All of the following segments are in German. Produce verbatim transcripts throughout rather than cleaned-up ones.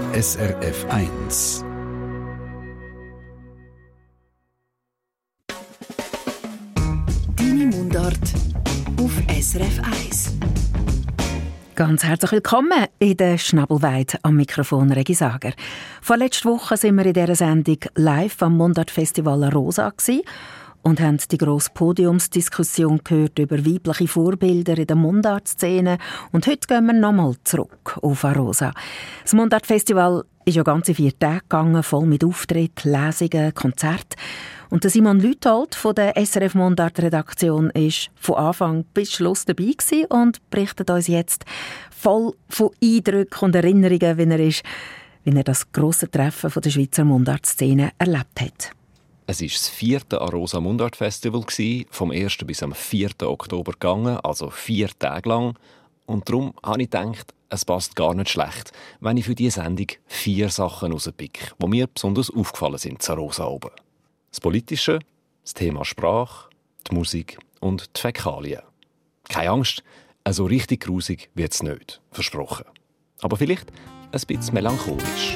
S R F eins. Deine Mundart auf S R F eins. Ganz herzlich willkommen in der Schnabelweide am Mikrofon Regi Sager. Vorletzte Woche sind wir in dieser Sendung live am Mundartfestival Arosa und haben die grosse Podiumsdiskussion gehört über weibliche Vorbilder in der Mundartszene. Und heute gehen wir nochmal zurück auf Arosa. Das Mundartfestival ist ja ganze vier Tage gegangen, voll mit Auftritten, Lesungen, Konzerten. Und der Simon Lüthold von der S R F Mundart-Redaktion ist von Anfang bis Schluss dabei gewesen und berichtet uns jetzt voll von Eindrücken und Erinnerungen, wie er ist, wie er das grosse Treffen von der Schweizer Mundartszene erlebt hat. Es war das vierte Arosa Mundart Festival, vom ersten bis am vierten Oktober gegangen, also vier Tage lang. Und darum habe ich gedacht, es passt gar nicht schlecht, wenn ich für diese Sendung vier Sachen rauspicke, die mir besonders aufgefallen sind zu Arosa oben. Das Politische, das Thema Sprache, die Musik und die Fäkalien. Keine Angst, so richtig grusig wird es nicht, versprochen. Aber vielleicht ein bisschen melancholisch.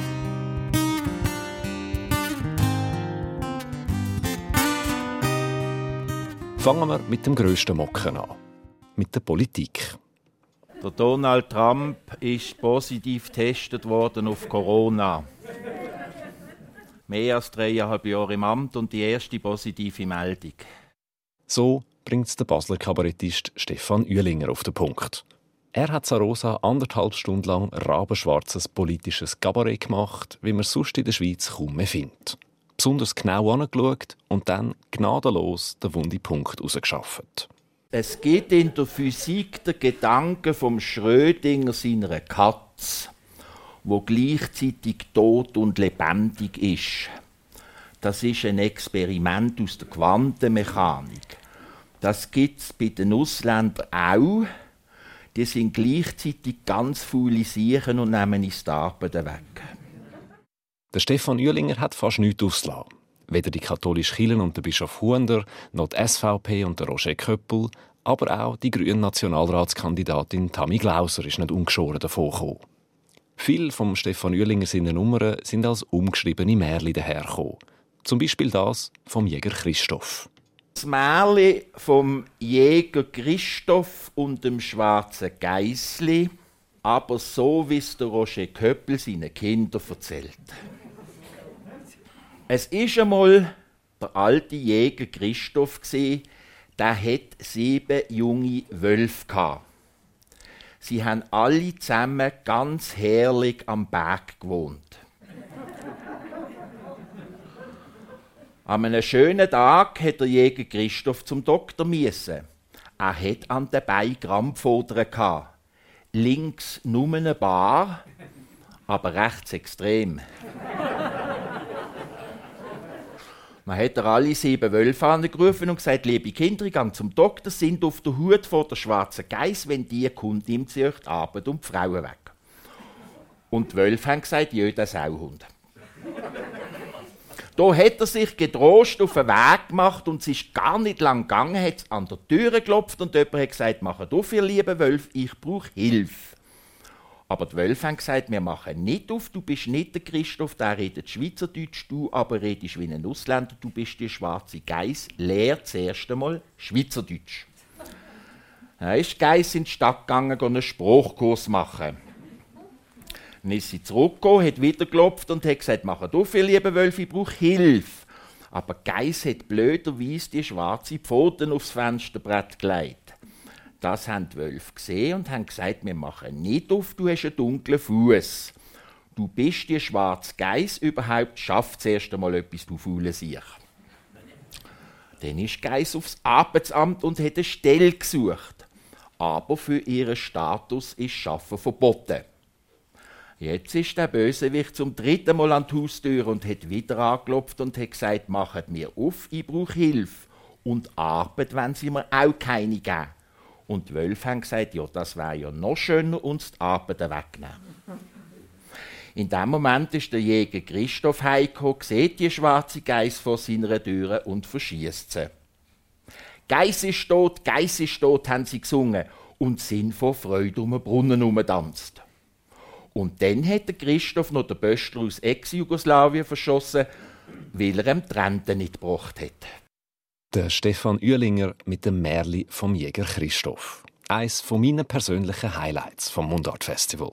Fangen wir mit dem grössten Mocken an. Mit der Politik. Der Donald Trump ist positiv getestet worden auf Corona. Mehr als dreieinhalb Jahre im Amt und die erste positive Meldung. So bringt es der Basler Kabarettist Stefan Uehlinger auf den Punkt. Er hat Arosa anderthalb Stunden lang rabenschwarzes politisches Kabarett gemacht, wie man es sonst in der Schweiz kaum mehr findet. Besonders genau angeschaut und dann gnadenlos den wunden Punkt herausgeschafft. Es gibt in der Physik den Gedanken vom Schrödinger seiner Katze, wo gleichzeitig tot und lebendig ist. Das ist ein Experiment aus der Quantenmechanik. Das gibt es bei den Ausländern auch. Die sind gleichzeitig ganz faule Siechen und nehmen uns die Arbeit weg. Der Stefan Uehlinger hat fast nichts ausgelassen. Weder die katholische Kirche und der Bischof Huender, noch die S V P und der Roger Köppel, aber auch die grüne Nationalratskandidatin Tammy Glauser ist nicht ungeschoren davon gekommen. Viele von Stefan Uehlinger seine Nummern sind als umgeschriebene Märchen dahergekommen. Zum Beispiel das vom Jäger Christoph. Das Märchen vom Jäger Christoph und dem schwarzen Geissli, aber so wie es der Roger Köppel seinen Kindern erzählt. Es war einmal der alte Jäger Christoph, der hatte sieben junge Wölfe. Sie haben alle zusammen ganz herrlich am Berg gewohnt. An einem schönen Tag hat der Jäger Christoph zum Doktor müssen. Er hatte an den Beinen Krampfadern. Links nur ein paar, aber rechts extrem. Man hat alle sieben Wölfe angerufen und gesagt, liebe Kinder, ich gehe zum Doktor, sind auf der Hut vor der schwarzen Geiss, wenn die kommt, nimmt sie euch die Arbeit und die Frauen weg. Und die Wölfe haben gesagt, jeder Sauhund. Da hat er sich getrost auf den Weg gemacht und es ist gar nicht lang gegangen, hat an der Tür geklopft und jemand hat gesagt, «Macht auf, ihr lieben Wölfe, ich brauche Hilfe.» Aber die Wölfe haben gesagt, «Wir machen nicht auf, du bist nicht der Christoph, der redet Schweizerdeutsch, du aber redest wie ein Ausländer, du bist die schwarze Geiss, lehr zuerst einmal Schweizerdeutsch.» Dann ist die Geiss in die Stadt gegangen, einen Spruchkurs machen. Dann ist sie zurückgekommen, hat wieder geklopft und hat gesagt, «Macht auf, ihr lieben Wölfe, ich brauche Hilfe.» Aber die Geiss hat blöderweise die schwarze Pfoten aufs Fensterbrett gelegt. Das haben die Wölfe gesehen und haben gesagt, «Wir machen nicht auf, du hast einen dunklen Fuß. Du bist die schwarze Geiss, überhaupt schafft zuerst einmal etwas, du faule Siech.» Dann ist die Geiss aufs Arbeitsamt und hat eine Stelle gesucht. Aber für ihren Status ist Schaffen verboten. Jetzt ist der Bösewicht zum dritten Mal an die Haustür und hat wieder angeklopft und hat gesagt, «Macht mir auf, ich brauche Hilfe. Und Arbeit, wenn sie mir auch keine geben.» Und die Wölfe haben gesagt, «Ja, das wäre ja noch schöner, uns die Arbeit wegnehmen.» In dem Moment ist der Jäger Christoph heimgekommen, sieht die schwarze Geiss vor seiner Tür und verschießt sie. «Geiss ist tot, Geiss ist tot», haben sie gesungen und sind vor Freude um den Brunnen herumgetanzt. Und dann hat der Christoph noch den Böstler aus Ex-Jugoslawien verschossen, weil er ihm die Rente nicht gebracht hat. Der Stefan Uehlinger mit dem Märli vom Jäger Christoph. Eines von meinen persönlichen Highlights vom Mundart-Festival.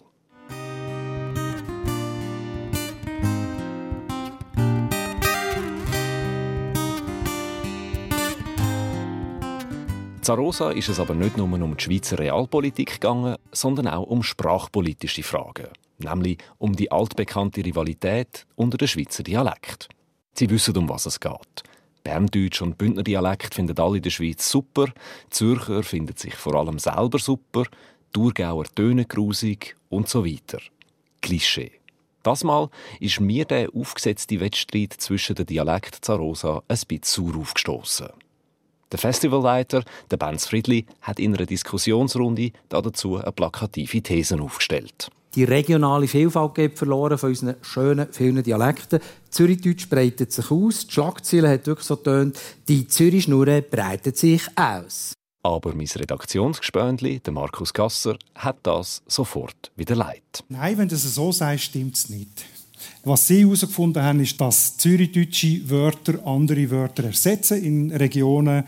In Arosa ist es aber nicht nur um die Schweizer Realpolitik gegangen, sondern auch um sprachpolitische Fragen. Nämlich um die altbekannte Rivalität unter den Schweizer Dialekt. Sie wissen, um was es geht. Berndeutsch und Bündner Dialekt finden alle in der Schweiz super, die Zürcher finden sich vor allem selber super, die Thurgauer tönen grusig und so weiter. Klischee. Das Mal ist mir der aufgesetzte Wettstreit zwischen den Dialekten in Arosa ein bisschen sauer aufgestossen. Der Festivalleiter, der Benz Friedli, hat in einer Diskussionsrunde dazu eine plakative These aufgestellt. Die regionale Vielfalt geht verloren von unseren schönen, vielen Dialekten. Zürichdeutsch breitet sich aus. Die Schlagzeile hat wirklich so getönt, die Zürich-Schnurre breitet sich aus. Aber mein Redaktionsgespöntli, der Markus Gasser, hat das sofort widerlegt. Nein, wenn du es so sagst, stimmt es nicht. Was sie herausgefunden haben, ist, dass zürichdeutsche Wörter andere Wörter ersetzen in Regionen,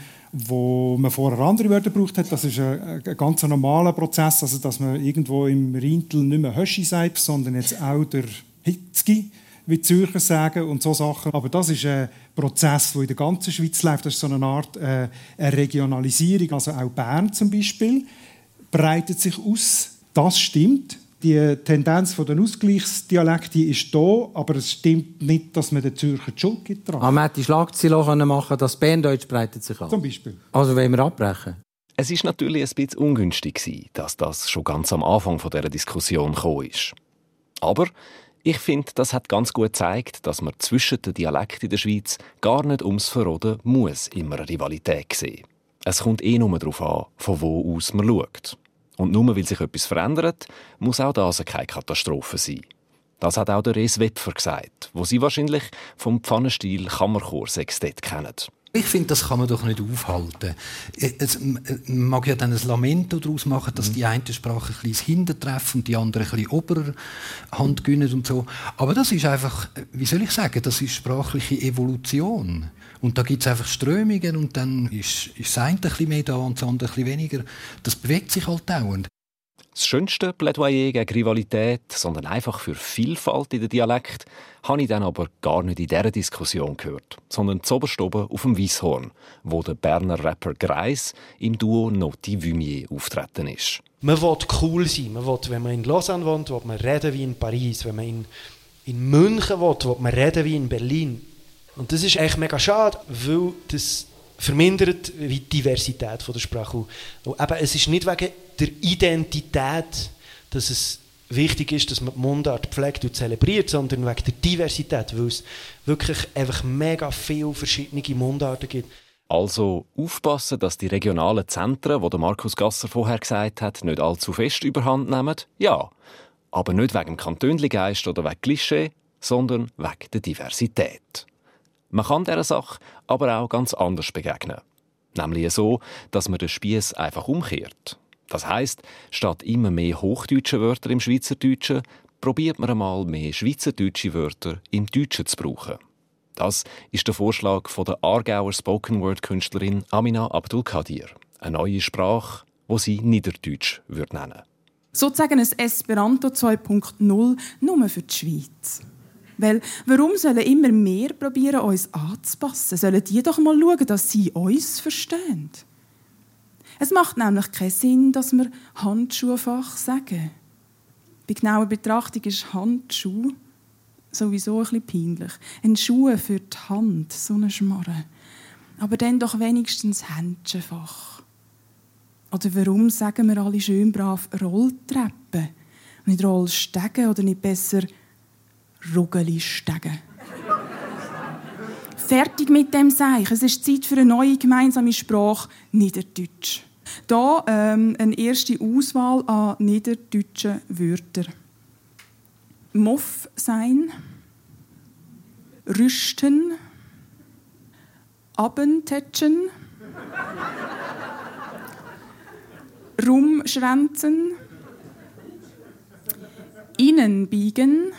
wo man vorher andere Wörter gebraucht hat. Das ist ein, ein ganz normaler Prozess, also dass man irgendwo im Rheintal nicht mehr Höschi sagt, sondern jetzt auch der Hitzki, wie die Zürcher sagen und so Sachen. Aber das ist ein Prozess, der in der ganzen Schweiz läuft. Das ist so eine Art äh, eine Regionalisierung. Also auch Bern zum Beispiel breitet sich aus. Das stimmt. Die Tendenz der Ausgleichsdialekte ist da, aber es stimmt nicht, dass man den Zürcher die Schuld gibt. Aber man hätte die Schlagzeile auch machen können, dass Berndeutsch breitet sich an. Zum Beispiel. Also wollen wir abbrechen? Es war natürlich ein bisschen ungünstig, dass das schon ganz am Anfang dieser Diskussion gekommen ist. Aber ich finde, das hat ganz gut gezeigt, dass man zwischen den Dialekten in der Schweiz gar nicht ums Verroden muss immer eine Rivalität sehen. Es kommt eh nur darauf an, von wo aus man schaut. Und nur weil sich etwas verändert, muss auch das keine Katastrophe sein. Das hat auch der Res Wepfer gesagt, wo Sie wahrscheinlich vom Pfannenstiel Kammerchor-Sextett kennen. Ich finde, das kann man doch nicht aufhalten. Es, man mag ja dann ein Lamento daraus machen, dass die eine Sprache ein bisschen ins Hintertreffen und die andere ein bisschen Oberhand gewinnen und so. Aber das ist einfach, wie soll ich sagen, das ist sprachliche Evolution. Und da gibt es einfach Strömungen und dann ist, ist das eine ein bisschen mehr da und das andere ein bisschen weniger. Das bewegt sich halt dauernd. Das schönste Plädoyer gegen Rivalität, sondern einfach für Vielfalt in den Dialekt, habe ich dann aber gar nicht in dieser Diskussion gehört, sondern zuoberst oben auf dem Weisshorn, wo der Berner Rapper Greis im Duo Notti Vumier auftreten ist. Man will cool sein. Man will, wenn man in Lausanne wohnt, will man reden wie in Paris. Wenn man in, in München wohnt, will man reden wie in Berlin. Und das ist echt mega schade, weil das vermindert die Diversität der Sprache. Und eben, es ist nicht wegen der Identität, dass es wichtig ist, dass man die Mundart pflegt und zelebriert, sondern wegen der Diversität, weil es wirklich einfach mega viele verschiedene Mundarten gibt. Also aufpassen, dass die regionalen Zentren, die Markus Gasser vorher gesagt hat, nicht allzu fest überhand nehmen. Ja, aber nicht wegen dem Kantönli-Geist oder wegen Klischee, sondern wegen der Diversität. Man kann dieser Sache aber auch ganz anders begegnen. Nämlich so, dass man den Spiess einfach umkehrt. Das heisst, statt immer mehr hochdeutsche Wörter im Schweizerdeutschen, probiert man einmal mehr schweizerdeutsche Wörter im Deutschen zu brauchen. Das ist der Vorschlag von der Aargauer Spoken-Word-Künstlerin Amina Abdul-Kadir. Eine neue Sprache, die sie Niederdeutsch nennen würde. Sozusagen ein Esperanto zwei Punkt null nur für die Schweiz. Weil, warum sollen immer mehr probieren, uns anzupassen? Sollen die doch mal schauen, dass sie uns verstehen? Es macht nämlich keinen Sinn, dass wir Handschuhfach sagen. Bei genauer Betrachtung ist Handschuh sowieso ein bisschen peinlich. Ein Schuh für die Hand, so eine Schmarre. Aber dann doch wenigstens Händchenfach. Oder warum sagen wir alle schön brav Rolltreppen? Nicht Rollstegen oder nicht besser Ruggeli-Stegen. Fertig mit dem Seich. Es ist Zeit für eine neue gemeinsame Sprache, Niederdeutsch. Hier ähm, eine erste Auswahl an niederdeutschen Wörtern. Moff sein, rüsten, abentätschen, rumschwänzen, Innenbiegen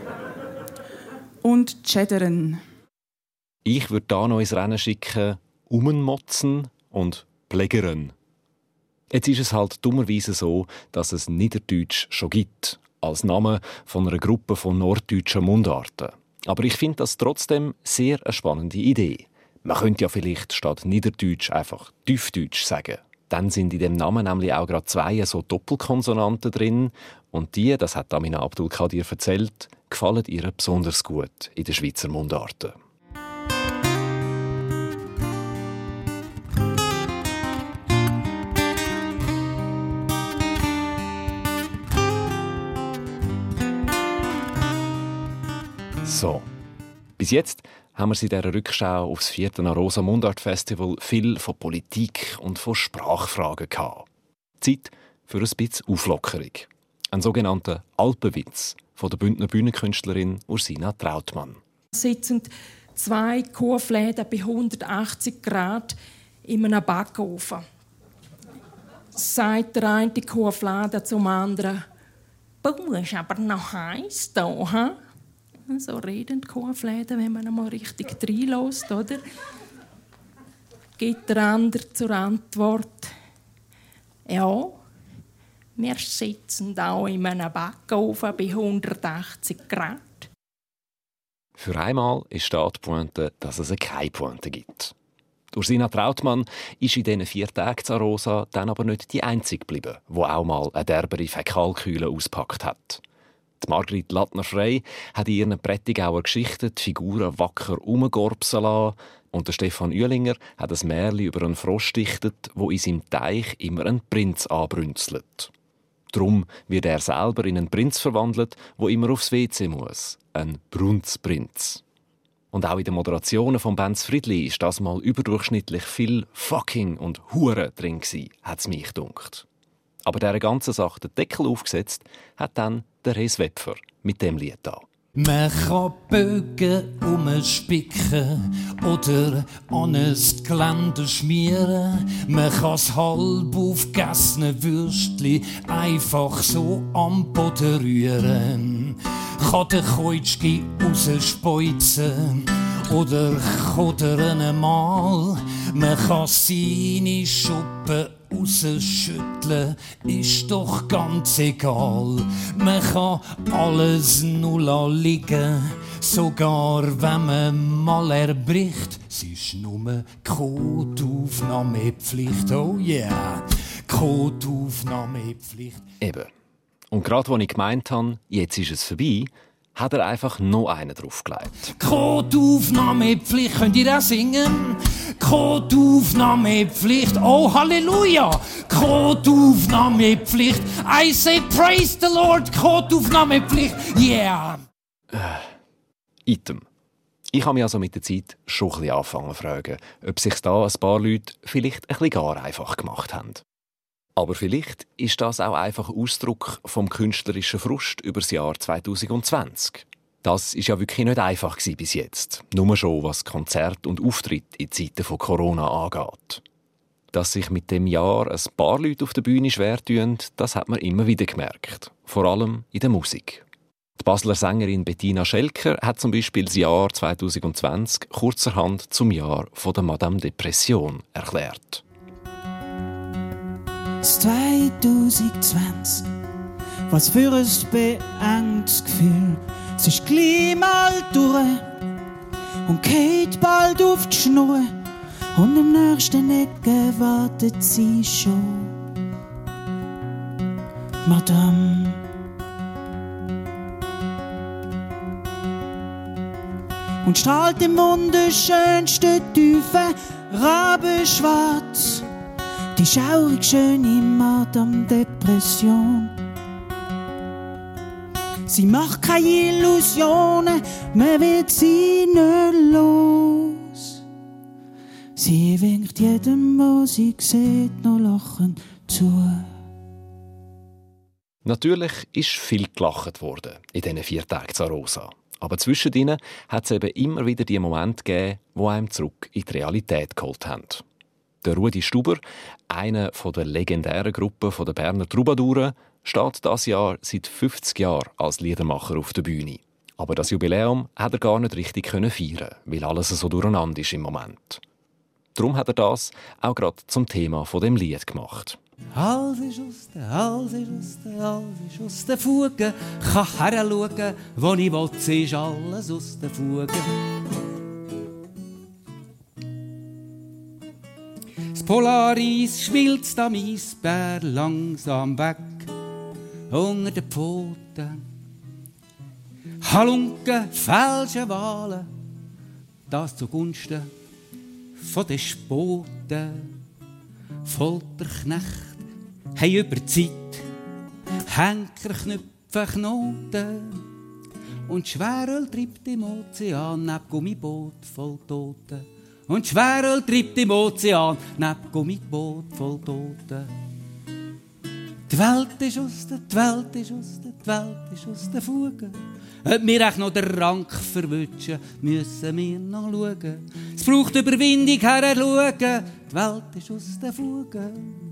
und Cheddaren. Ich würde da noch ins Rennen schicken, Umenmotzen und Plägeren. Jetzt ist es halt dummerweise so, dass es Niederdeutsch schon gibt, als Name von einer Gruppe von norddeutschen Mundarten. Aber ich finde das trotzdem sehr eine spannende Idee. Man könnte ja vielleicht statt Niederdeutsch einfach Tiefdeutsch sagen. Dann sind in dem Namen nämlich auch gerade zwei so Doppelkonsonanten drin. Und die, das hat Amina Abdul Kadir erzählt, gefallen ihr besonders gut in den Schweizer Mundarten. So, bis jetzt haben wir in dieser Rückschau auf das vierte Arosa Mundart Festival viel von Politik und von Sprachfragen gehabt. Zeit für ein bisschen Auflockerung. Ein sogenannter Alpenwitz von der Bündner Bühnenkünstlerin Ursina Trautmann. Es sitzen zwei Kuhfläden bei hundertachtzig Grad in einem Backofen. Sagt der eine Kuhflade zum anderen: «Du ist aber noch heiß hier, ha?» So reden die Kuhfläden, wenn man einmal richtig reinlässt, oder? Gibt der andere zur Antwort: «Ja, wir sitzen auch in einem Backofen bei hundertachtzig Grad.» Für einmal ist da die Pointe, dass es keine Pointe gibt. Ursina Trautmann ist in diesen vier Tagen zu Arosa dann aber nicht die Einzige geblieben, die auch mal eine derbere Fäkalkühle ausgepackt hat. Die Margrit Lattner-Frey hat in ihren Prättigauer Geschichten die Figuren wacker umgorpsen lassen. Und der Stefan Uehlinger hat ein Märchen über einen Frosch dichtet, wo in seinem Teich immer einen Prinz anbrünzelt. Darum wird er selber in einen Prinz verwandelt, wo immer aufs W C muss. Ein Brunzprinz. Und auch in den Moderationen von Benz Friedli ist das mal überdurchschnittlich viel Fucking und Hure drin gsi, hat es mich gedunkt. Aber dieser ganzen Sache den Deckel aufgesetzt hat dann der Hes Wepfer mit dem Lied da. Man kann Bögen umspicken oder an ein Gelände schmieren. Man kann das halb aufgegessene Würstchen einfach so am Boden rühren. Kann den Keutschki rausspeuzen oder kodern mal. Man kann seine Schuppen rausschütteln, ist doch ganz egal. Man kann alles null liegen, sogar wenn man mal erbricht. Es ist nur Codeaufnahmepflicht, oh yeah, Codeaufnahmepflicht. Eben. Und gerade als ich gemeint habe, jetzt ist es vorbei, hat er einfach noch einen draufgelegt. Codeaufnahmepflicht, könnt ihr das singen? Codeaufnahmepflicht, oh Halleluja! Codeaufnahmepflicht, I say praise the Lord, Codeaufnahmepflicht, yeah! Äh, Item. Ich habe mich also mit der Zeit schon ein bisschen angefangen zu fragen, ob sich da ein paar Leute vielleicht ein bisschen gar einfach gemacht haben. Aber vielleicht ist das auch einfach ein Ausdruck vom künstlerischen Frust über das Jahr zwanzig zwanzig. Das ist ja wirklich nicht einfach bis jetzt. Nur schon, was Konzert und Auftritt in Zeiten von Corona angeht. Dass sich mit dem Jahr ein paar Leute auf der Bühne schwer tun, das hat man immer wieder gemerkt. Vor allem in der Musik. Die Basler Sängerin Bettina Schelker hat zum Beispiel das Jahr zwanzig zwanzig kurzerhand zum Jahr von der Madame Depression erklärt. zwanzig zwanzig, was für ein beengtes Gefühl. Es ist gleich mal durch und geht bald auf die Schnur. Und im nächsten Ecke wartet sie schon. Madame. Und strahlt im wunderschönsten Tiefe rabenschwarz. Die schaurig schöne Madame Depression. Sie macht keine Illusionen, man wird sie nicht los. Sie winkt jedem, wo sie sieht, noch lachend zu. Natürlich ist viel gelacht worden in diesen vier Tagen zu Arosa. Aber zwischen ihnen hat es eben immer wieder die Momente gegeben, die einem zurück in die Realität geholt haben. Der Rudi Stuber, einer der legendären Gruppen der Berner Troubadouren, steht dieses Jahr seit fünfzig Jahren als Liedermacher auf der Bühne. Aber das Jubiläum hat er gar nicht richtig feiern, weil alles so durcheinander ist im Moment. Darum hat er das auch gerade zum Thema von dem Lied gemacht. Alles ist aus der, alles ist aus der, alles ist aus der Fuge. Kann heranschauen, wo ich will, ist alles aus der Fuge. Das Polaris schmilzt am Eisbär langsam weg, unter den Pfoten. Halunken, falsche Wahlen, das zugunsten von den Spoten. Folterknecht haben über die Zeit Henkerknüpfe, Knoten und Schweröl treibt im Ozean neben Gummiboot voll Toten. Und Schweröl treibt im Ozean neben Gummiboot voll Toten. Die Welt ist aus der, die Welt ist aus der, die Welt ist aus der Fuge. Ob wir echt noch den Rank verwutschen, müssen wir noch schauen. Es braucht Überwindung herzuschauen. Die Welt ist aus der Fuge.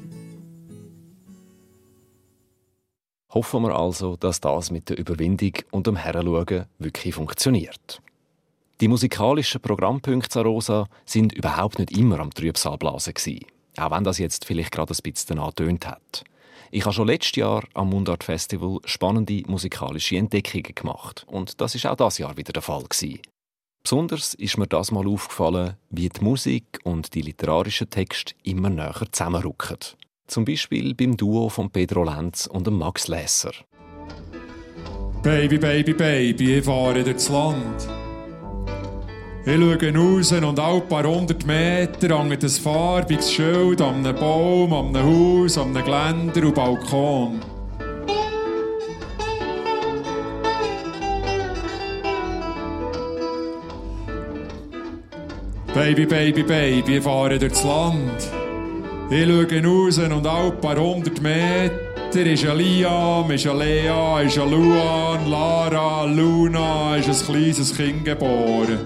Hoffen wir also, dass das mit der Überwindung und dem Heranschauen wirklich funktioniert. Die musikalischen Programmpunkte Arosa sind überhaupt nicht immer am Trübsalblasen gewesen, auch wenn das jetzt vielleicht gerade ein bisschen angetönt hat. Ich habe schon letztes Jahr am Mundart Festival spannende musikalische Entdeckungen gemacht und das ist auch dieses Jahr wieder der Fall gewesen. Besonders ist mir das mal aufgefallen, wie die Musik und die literarischen Texte immer näher zusammenrücken. Zum Beispiel beim Duo von Pedro Lenz und Max Lässer. Baby, Baby, Baby, ich fahre durchs Land. Ich schaue raus und alle paar hundert Meter hängt ein farbiges Schild an einem Baum, an einem Haus, an einem Geländer und Balkon. Baby, Baby, Baby, ich fahre durchs Land. Ich schaue raus und alle paar hundert Meter ist ein Liam, ist ein Lea, ist ein Luan, Lara, Luna, ist ein kleines Kind geboren.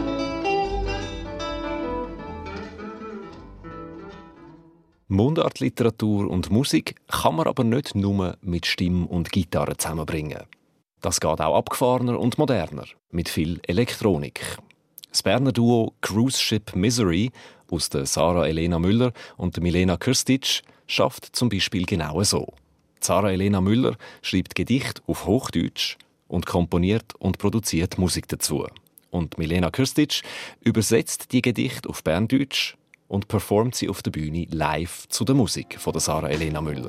Mundartliteratur und Musik kann man aber nicht nur mit Stimme und Gitarre zusammenbringen. Das geht auch abgefahrener und moderner, mit viel Elektronik. Das Berner Duo Cruise Ship Misery aus der Sarah Elena Müller und der Milena Krstic schafft zum Beispiel genau so. Sarah Elena Müller schreibt Gedichte auf Hochdeutsch und komponiert und produziert Musik dazu. Und Milena Krstic übersetzt die Gedichte auf Berndeutsch und performt sie auf der Bühne live zu der Musik von der Sarah Elena Müller.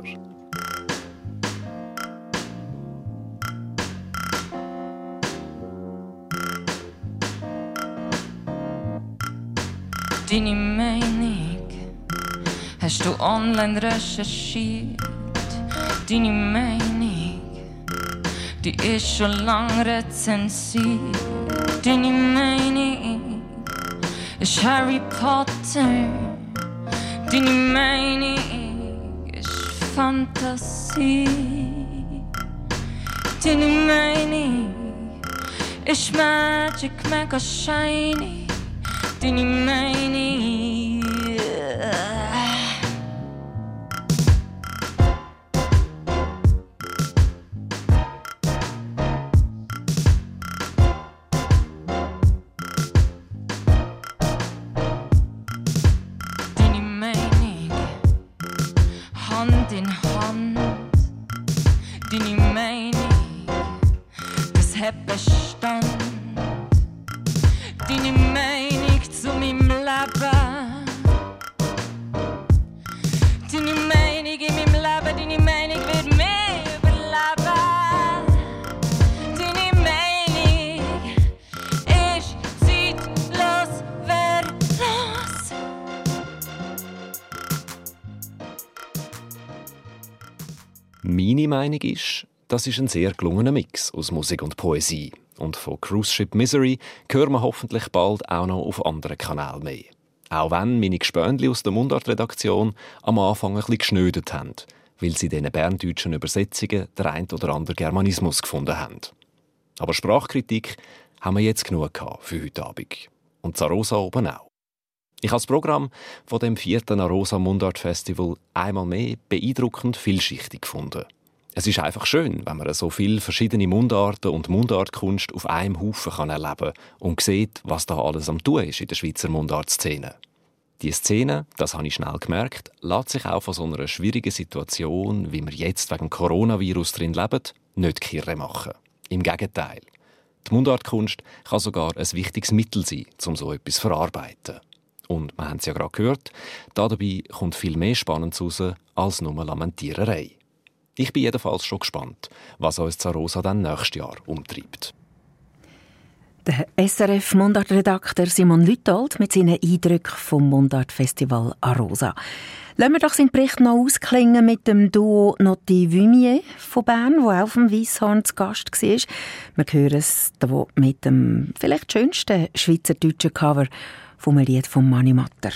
Deine Meinung hast du online recherchiert. Deine Meinung, die ist schon lang rezensiert. Deine Meinung ist Harry Potter. Deine Meinung ist Fantasie. Deine Meinung ist Magic, mega shiny. Deine Meinung, deine Meinung, Hand in Hand. Deine Meinung, das hat Bestand. Deine Meinung zu meinem Leben. Deine Meinung in meinem Leben, deine Meinung wird mich überleben. Deine Meinung ist zeitlos, wehrlos. Meine Meinung ist, das ist ein sehr gelungener Mix aus Musik und Poesie. Und von Cruise Ship Misery hören wir hoffentlich bald auch noch auf anderen Kanälen mehr. Auch wenn meine Gespöndli aus der Mundart-Redaktion am Anfang ein bisschen geschnödet haben, weil sie in diesen berndeutschen Übersetzungen den ein oder anderen Germanismus gefunden haben. Aber Sprachkritik haben wir jetzt genug gehabt für heute Abend. Und Arosa oben auch. Ich habe das Programm von dem vierten Arosa Mundart Festival einmal mehr beeindruckend vielschichtig gefunden. Es ist einfach schön, wenn man so viele verschiedene Mundarten und Mundartkunst auf einem Haufen kann erleben und sieht, was da alles am Tun ist in der Schweizer Mundartszene. Die Szene, das habe ich schnell gemerkt, lässt sich auch von so einer schwierigen Situation, wie wir jetzt wegen dem Coronavirus drin leben, nicht kirre machen. Im Gegenteil. Die Mundartkunst kann sogar ein wichtiges Mittel sein, um so etwas zu verarbeiten. Und wir haben es ja gerade gehört, dabei kommt viel mehr Spannendes raus als nur Lamentiererei. Ich bin jedenfalls schon gespannt, was uns Zarosa dann nächstes Jahr umtreibt. Der S R F-Mundartredakteur Simon Lütold mit seinen Eindrücken vom Mundartfestival Arosa. Lassen wir doch seinen Bericht noch ausklingen mit dem Duo Notti Vumier von Bern, das auch auf dem Weisshorn zu Gast war. Wir hören es hier mit dem vielleicht schönsten schweizerdeutschen Cover vom Lied von Mani Matter.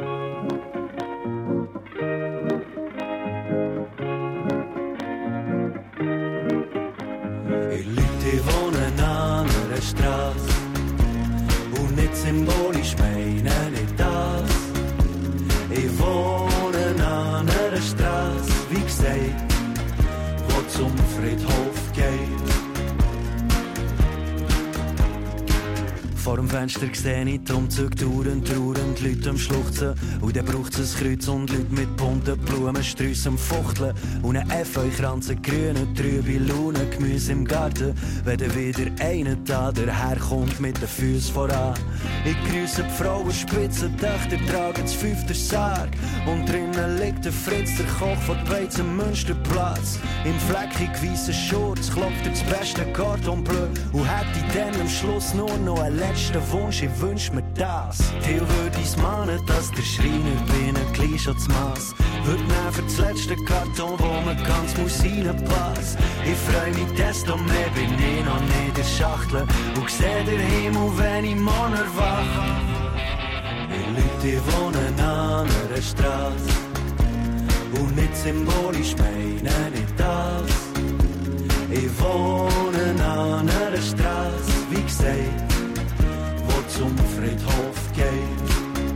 Die wohnen an einer Straße und nicht symbolisch meine ich das. Ich wohne an einer Straße, wie gesagt, wo zum Friedhof geht. Vor dem Fenster sehe ich die Umzüge dauernd, trauernd, Leute am Schluchzen. Und dann braucht es ein Kreuz und Leute mit bunten Blumensträussen am Fuchteln. Und ein Efeukranz, grüne, trübe Laune, Gemüse im Garten. Wenn dann wieder einer da daherkommt mit den Füßen voran. Ich grüße die Frauen, Spitzendächter, tragen das fünfte Sarg. Und drinnen liegt der Fritz, der Koch von Beizen Münsterplatz. Im fleckig weißen Schurz klopft er das beste Cordon Bleu. Und hätte ich dann am Schluss nur noch ein letztes Wunsch, ich wünsch mir das. Teil würd ich's mahnen, dass der Schreiner binnen gleich schon das Mass würd nehmen für das letzte Karton, wo man ganz muss reinpassen. Ich freu mich desto mehr, bin ich noch nicht in der Schachtel und seh den Himmel, wenn ich morgen erwache. Die Leute wohnen an einer Straße und nicht symbolisch meine ich das. Ich wohne an einer Straße, wie gesagt, zum Friedhof geht.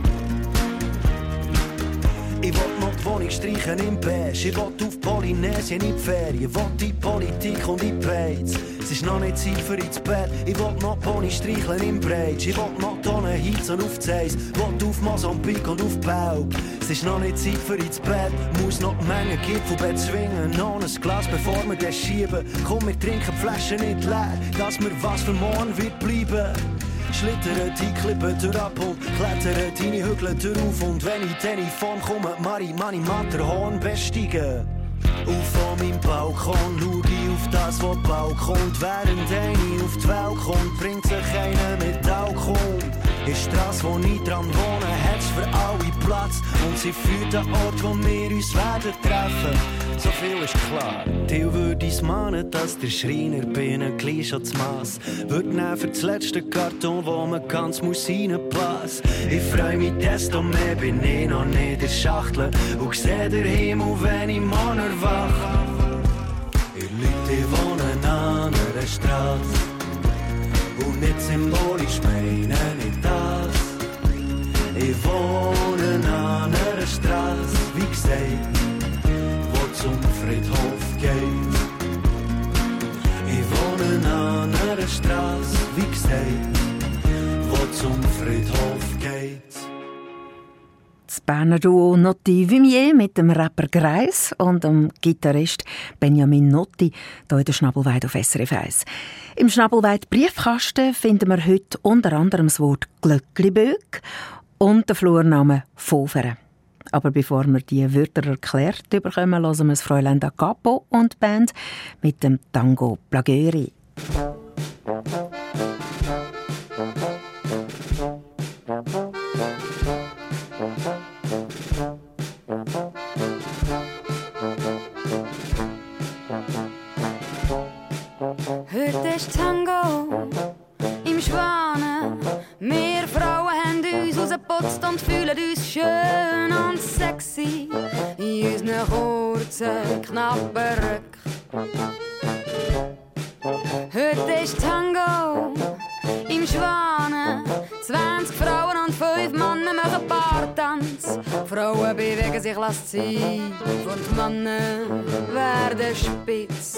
Ich will noch die Wohnung streichen im Beige. Ich will auf Polynesien in die Ferien. Ich will die Politik und in die Beiz. Es ist noch nicht Zeit für ins Bett. Ich will noch Pony streicheln im Breitsch. Ich will noch Tonnen heizen auf die Eis. Ich will auf Mosambik und auf Baub. Es ist noch nicht Zeit für ins Bett. Muss noch die Menge Gipfelbett zwingen. Noch ein Glas, bevor wir das schieben. Komm, wir trinken die Flasche nicht leer. Dass mir was für morgen wird bleiben. Schlittern die Klippen durch ab und klettern deine Hügel durch auf. Und wenn ich dann in Form komme, Mari, Mani, Matterhorn besteigen. Und von meinem Balkon schau ich auf das, was Balkon. Während eine auf die Welt kommt, bringt sich einer mit Alkohol. In der Strasse, wo ich dran wohne, hat's für alle Platz. Und sie führt den Ort, wo wir uns werden treffen. So viel ist klar. Teil würde ich's mahnen, dass der Schreiner binnen gleich schon das Mass würd nehmen für das letzte Karton, wo man ganz muss reinpassen. Ich freu mich desto mehr, bin ich noch nicht in der Schachtel und seh den Himmel, wenn ich morgen erwache. Die Leute wohnen an einer Straße und nicht symbolisch meine ich das. Ich wohne an einer Straße, wie gesagt, zum Friedhof geht. Ich wohne an einer Straße, wie gesagt, wo zum Friedhof geht. Das Berner Duo Notti Vumier mit dem Rapper Greis und dem Gitarrist Benjamin Notti hier in der Schnabelweide auf S R F eins. Im Schnabelweide Briefkasten finden wir heute unter anderem das Wort Glöckliböck und den Flurnamen Voveren. Aber bevor wir diese Wörter erklärt bekommen, hören wir das Fräulein da Capo und die Band mit dem Tango Plagöri. Heute ist Tango im Schwanen. Wir Frauen haben uns rausgeputzt und fühlen uns schön und sexy in unseren kurzen, knappen Röcken. Heute ist Tango im Schwanen. zwanzig Frauen und fünf Männer machen Paartanz. Frauen bewegen sich lasziv und die Männer werden spitz.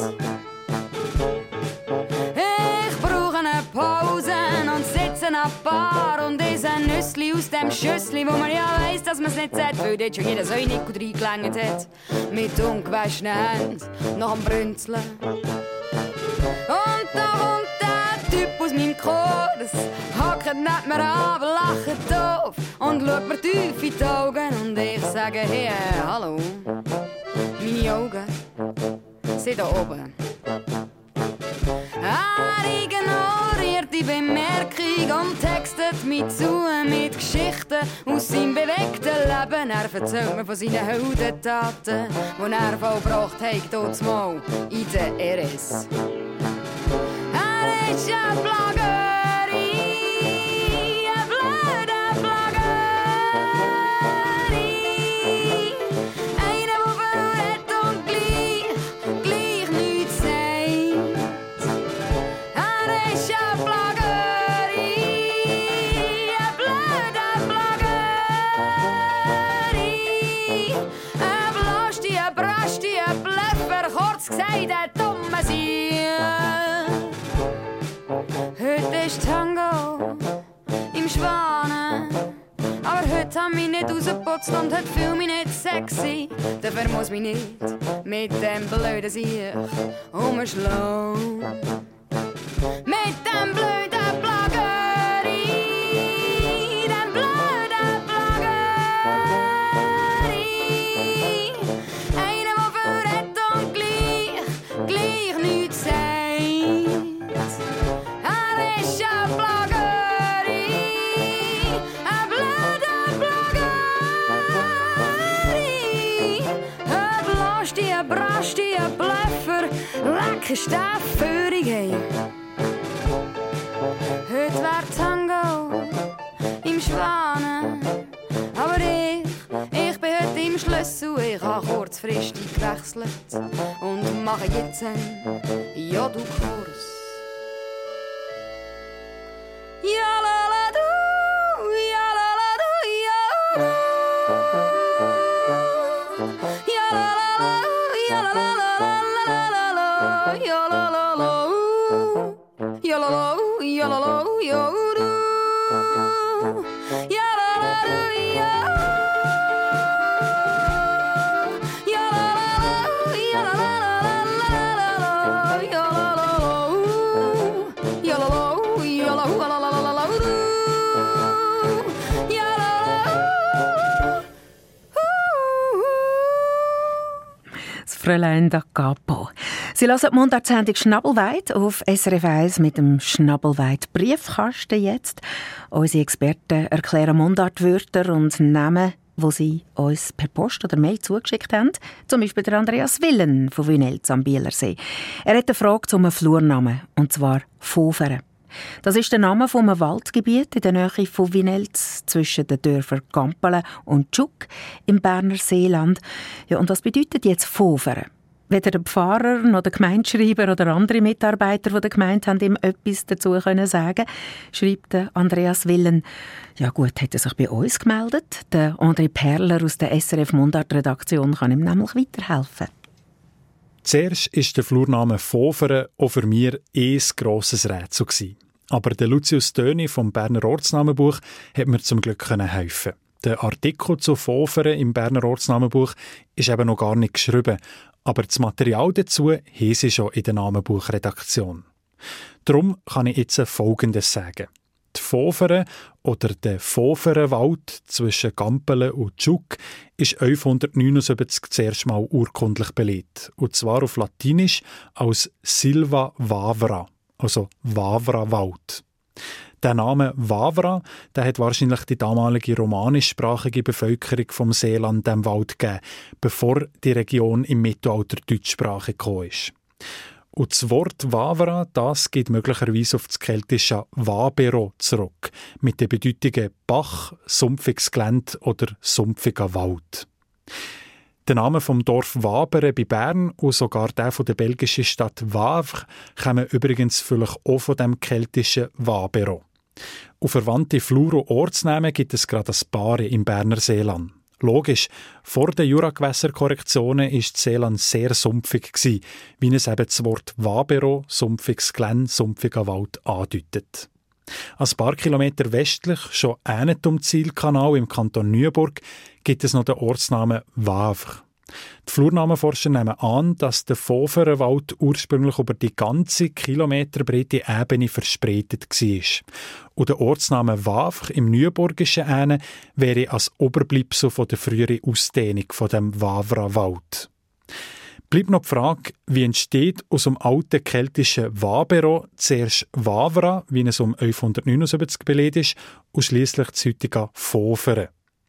Ich brauche eine Pause und sitze ein paar und esse ein Nüssli aus dem Schüssli, wo man ja weiss, dass man es nicht sagt, weil dort schon jeder Säunig und reingelangt hat. Mit ungewaschenen Händen nach dem Brünzeln. Und da kommt der Typ aus meinem Kurs, hackt nicht mehr ab, lacht doof und schaut mir tief in die Augen und ich sage, hey, hallo, meine Augen sind da oben. Er ignoriert die Bemerkung und textet mich zu mit Geschichten aus seinem bewegten Leben. Er erzählt mir von seinen Heldentaten, die er vollbracht hat, dort mal in der R S. Er ist ein Blogger, ein blöder Blogger. Einer, der verrät und gleich, gleich nichts sagt. Er ist ein Blogger, ein blöder Blogger. Ein Blasti, ein Brasti, ein Blöffer, kurz gesagt, ein dummer Sieg. Heute ist Tango im Schwanen, aber heute haben mich nicht rausgeputzt und heute fühl mich nicht sexy. Dafür muss mich nicht mit dem blöden Sieg umschlagen. Mit dem blöden Blogger, dem blöden Blogger. Einer, der verrät und gleich, gleich nichts sagt. Er ist ein Blogger, ein blöder Blogger. Ein Blasti, ein Brasti, ein Blöffer, leck ist der Führige. Heute wär Tango im Schwanen, aber ich, ich bin heute im Schlüssel. Ich habe kurzfristig gewechselt und mache jetzt einen Jodelkurs. Ja la la du, ja la la du, ja. Ja la la la, ja la la la la la la, ja la la la, ja la la, ja la la, ja du. Ja la la du, ja. Ja la la la, ja la la la la la, ja la la la, ja la la. Das Fräulein da Capo. Sie hören die Mundartsendung Schnabelweit auf S R F eins mit dem Schnabelweit Briefkasten jetzt. Unsere Experten erklären Mundartwörter und Namen, die sie uns per Post oder Mail zugeschickt haben. Zum Beispiel der Andreas Willen von Wünelz am Bielersee. Er hat eine Frage zu einem Flurnamen, und zwar Foferen. Das ist der Name von einem Waldgebiet in der Nähe von Wünelz zwischen den Dörfern Gampelen und Tschuk im Berner Seeland. Ja, und was bedeutet jetzt Foferen? Weder der Pfarrer noch der Gemeindeschreiber oder andere Mitarbeiter der Gemeinde haben ihm etwas dazu können sagen, schreibt Andreas Willen. Ja gut, hat er sich bei uns gemeldet. Der André Perler aus der S R F Mundart-Redaktion kann ihm nämlich weiterhelfen. Zuerst war der Flurname Foferen auch für mich ein grosses Rätsel gewesen. Aber der Lucius Döni vom Berner Ortsnamenbuch hat mir zum Glück helfen. Der Artikel zu Foferen im Berner Ortsnamenbuch ist eben noch gar nicht geschrieben, aber das Material dazu haben sie schon in der Namenbuchredaktion. Darum kann ich jetzt Folgendes sagen. Die Foferen oder der Foferenwald zwischen Gampelen und Tschuk ist elfhundertneunundsiebzig zuerst mal urkundlich belegt. Und zwar auf Latinisch als Silva Vavra, also Vavra-Wald. Der Name Vavra, der hat wahrscheinlich die damalige romanischsprachige Bevölkerung vom Seeland dem Wald gegeben, bevor die Region im Mittelalter deutschsprachig gekommen ist. Und das Wort Vavra, das geht möglicherweise auf das keltische Vabero zurück, mit den Bedeutungen Bach, sumpfiges Gelände oder sumpfiger Wald. Der Name vom Dorf Wabere bei Bern und sogar der von der belgischen Stadt Wavre kommen übrigens vielleicht auch von dem keltischen Vabero. Und verwandte Flur- und Ortsnamen gibt es gerade ein paar im Berner Seeland. Logisch, vor den Juragewässerkorrektionen war Seeland sehr sumpfig, wie es eben das Wort Wabero, sumpfiges Glenn, sumpfiger Wald, andeutet. Ein paar Kilometer westlich, schon ähnlich um Zielkanal im Kanton Neuenburg, gibt es noch den Ortsnamen Wavre. Die Flurnamenforscher nehmen an, dass der Foferenwald ursprünglich über die ganze kilometerbreite Ebene verspätet war. Und der Ortsname Wavre im Neuenburgischen Ähne wäre als Oberbleibsel von der früheren Ausdehnung von dem Wavra-Wald. Bleibt noch die Frage, wie entsteht aus dem alten keltischen Wabero zuerst Wavra, wie es um elfhundertneunundsiebzig belegt ist, und schliesslich das heutige Fofere.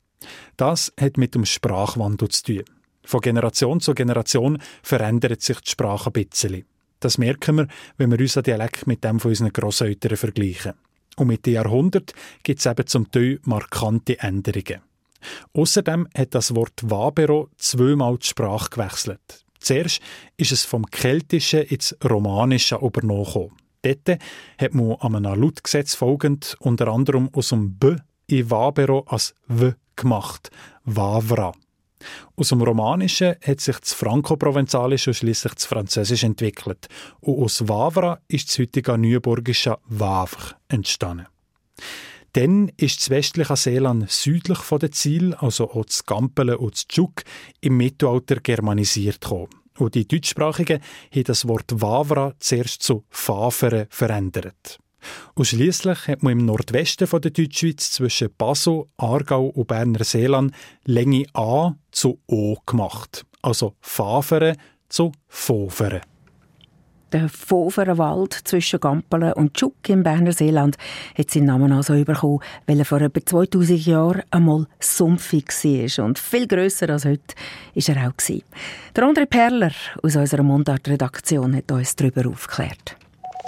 Das hat mit dem Sprachwandel zu tun. Von Generation zu Generation verändert sich die Sprache ein bisschen. Das merken wir, wenn wir unseren Dialekt mit dem von unseren Grosseltern vergleichen. Und mit den Jahrhunderten gibt es eben zum Teil markante Änderungen. Außerdem hat das Wort Wabero zweimal die Sprache gewechselt. Zuerst ist es vom Keltischen ins Romanische übernommen. Dort hat man an einem Lautgesetz folgend unter anderem aus dem B in Wabero als W gemacht, Wavra. Aus dem Romanischen hat sich das Franko-Provenzalische und schliesslich das Französische entwickelt. Und aus Wavra ist das heutige Neuenburgische Wavre entstanden. Dann ist das westliche Seeland südlich von den Ziel, also auch das Gampelen und das Tschuk, im Mittelalter germanisiert gekommen. Und die Deutschsprachigen haben das Wort Wavra zuerst zu Favere verändert. Und schliesslich hat man im Nordwesten von der Deutschschweiz zwischen Basel, Aargau und Berner Seeland Länge A zu O gemacht. Also Favere zu Fovere. Der Foferenwald zwischen Gampelen und Tschuk im Berner Seeland hat seinen Namen also bekommen, weil er vor etwa zweitausend Jahren einmal sumpfig war. Und viel grösser als heute war er auch. Der André Perler aus unserer Mundart-Redaktion hat uns darüber aufgeklärt.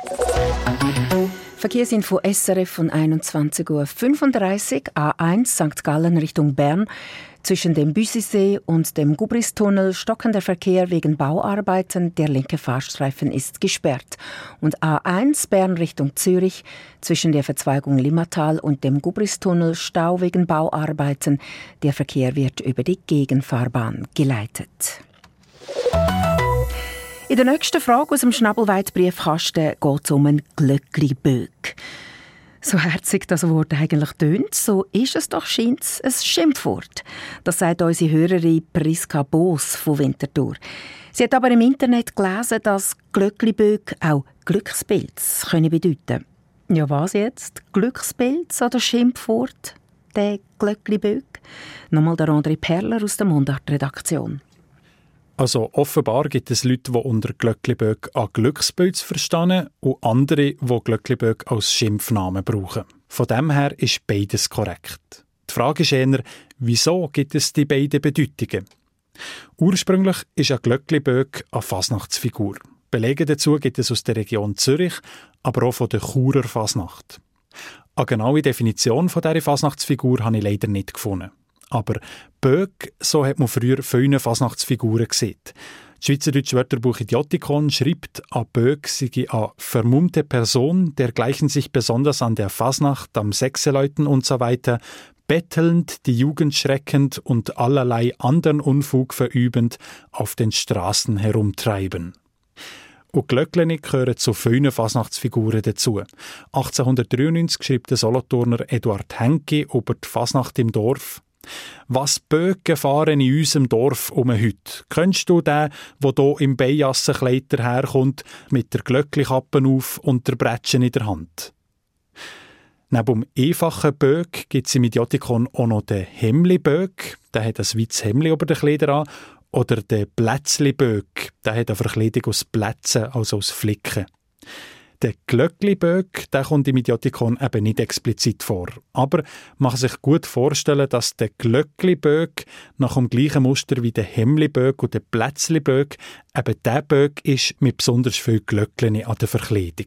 Verkehrsinfo S R F von einundzwanzig Uhr fünfunddreißig, A eins Sankt Gallen Richtung Bern. Zwischen dem Büsisee und dem Gubristunnel stockender Verkehr wegen Bauarbeiten. Der linke Fahrstreifen ist gesperrt. Und A eins Bern Richtung Zürich. Zwischen der Verzweigung Limmatal und dem Gubristunnel Stau wegen Bauarbeiten. Der Verkehr wird über die Gegenfahrbahn geleitet. In der nächsten Frage aus dem Schnabelweit-Briefkasten geht es um einen Glöckli-Böck. So herzig das Wort eigentlich tönt, so ist es doch scheint ein Schimpfwort. Das sagt unsere Hörerin Priska Boos von Winterthur. Sie hat aber im Internet gelesen, dass Glöckli-Böck auch Glückspilz können bedeuten. Ja, was jetzt? Glückspilz oder Schimpfwort? Der Glöckli-Böck? Nochmal der André Perler aus der Mundart-Redaktion. Also offenbar gibt es Leute, die unter Glöckli-Böck an Glückspilz verstehen und andere, die Glöckli-Böck als Schimpfnamen brauchen. Von dem her ist beides korrekt. Die Frage ist eher, wieso gibt es die beiden Bedeutungen? Ursprünglich ist ein Glöckli-Böck eine Fasnachtsfigur. Belege dazu gibt es aus der Region Zürich, aber auch von der Churer Fasnacht. Eine genaue Definition von dieser Fasnachtsfigur habe ich leider nicht gefunden. Aber Böck, so hat man früher viele Fasnachtsfiguren gesehen. Das Schweizerdeutsche Wörterbuch Idiotikon schreibt, an Böck sei eine vermummte Person, dergleichen sich besonders an der Fasnacht, am Sechseläuten usw. bettelnd, die Jugend schreckend und allerlei anderen Unfug verübend auf den Straßen herumtreiben. Und Glöckli gehören zu vielen Fasnachtsfiguren dazu. achtzehnhundertdreiundneunzig schrieb der Solothurner Eduard Henke über die Fasnacht im Dorf: «Was Böcke fahren in unserem Dorf um heute? Kennst du den, der hier im Beiassenkleid herkommt, mit der Glöckli-Kappe auf und der Bretschen in der Hand?» Neben dem einfachen Böck gibt es im Idiotikon auch noch den Hemli-Böck, der hat ein weites Hemli über den Kleidern an, oder den Plätzli-Böck, der hat eine Verkleidung aus Plätzen, also aus Flicken. Der Glöckli-Böck, der kommt im Idiotikon eben nicht explizit vor. Aber man kann sich gut vorstellen, dass der Glöckli-Böck nach dem gleichen Muster wie der Hemli-Böck und der Plätzli-Böck eben der Böck ist mit besonders viel Glöckli an der Verkleidung.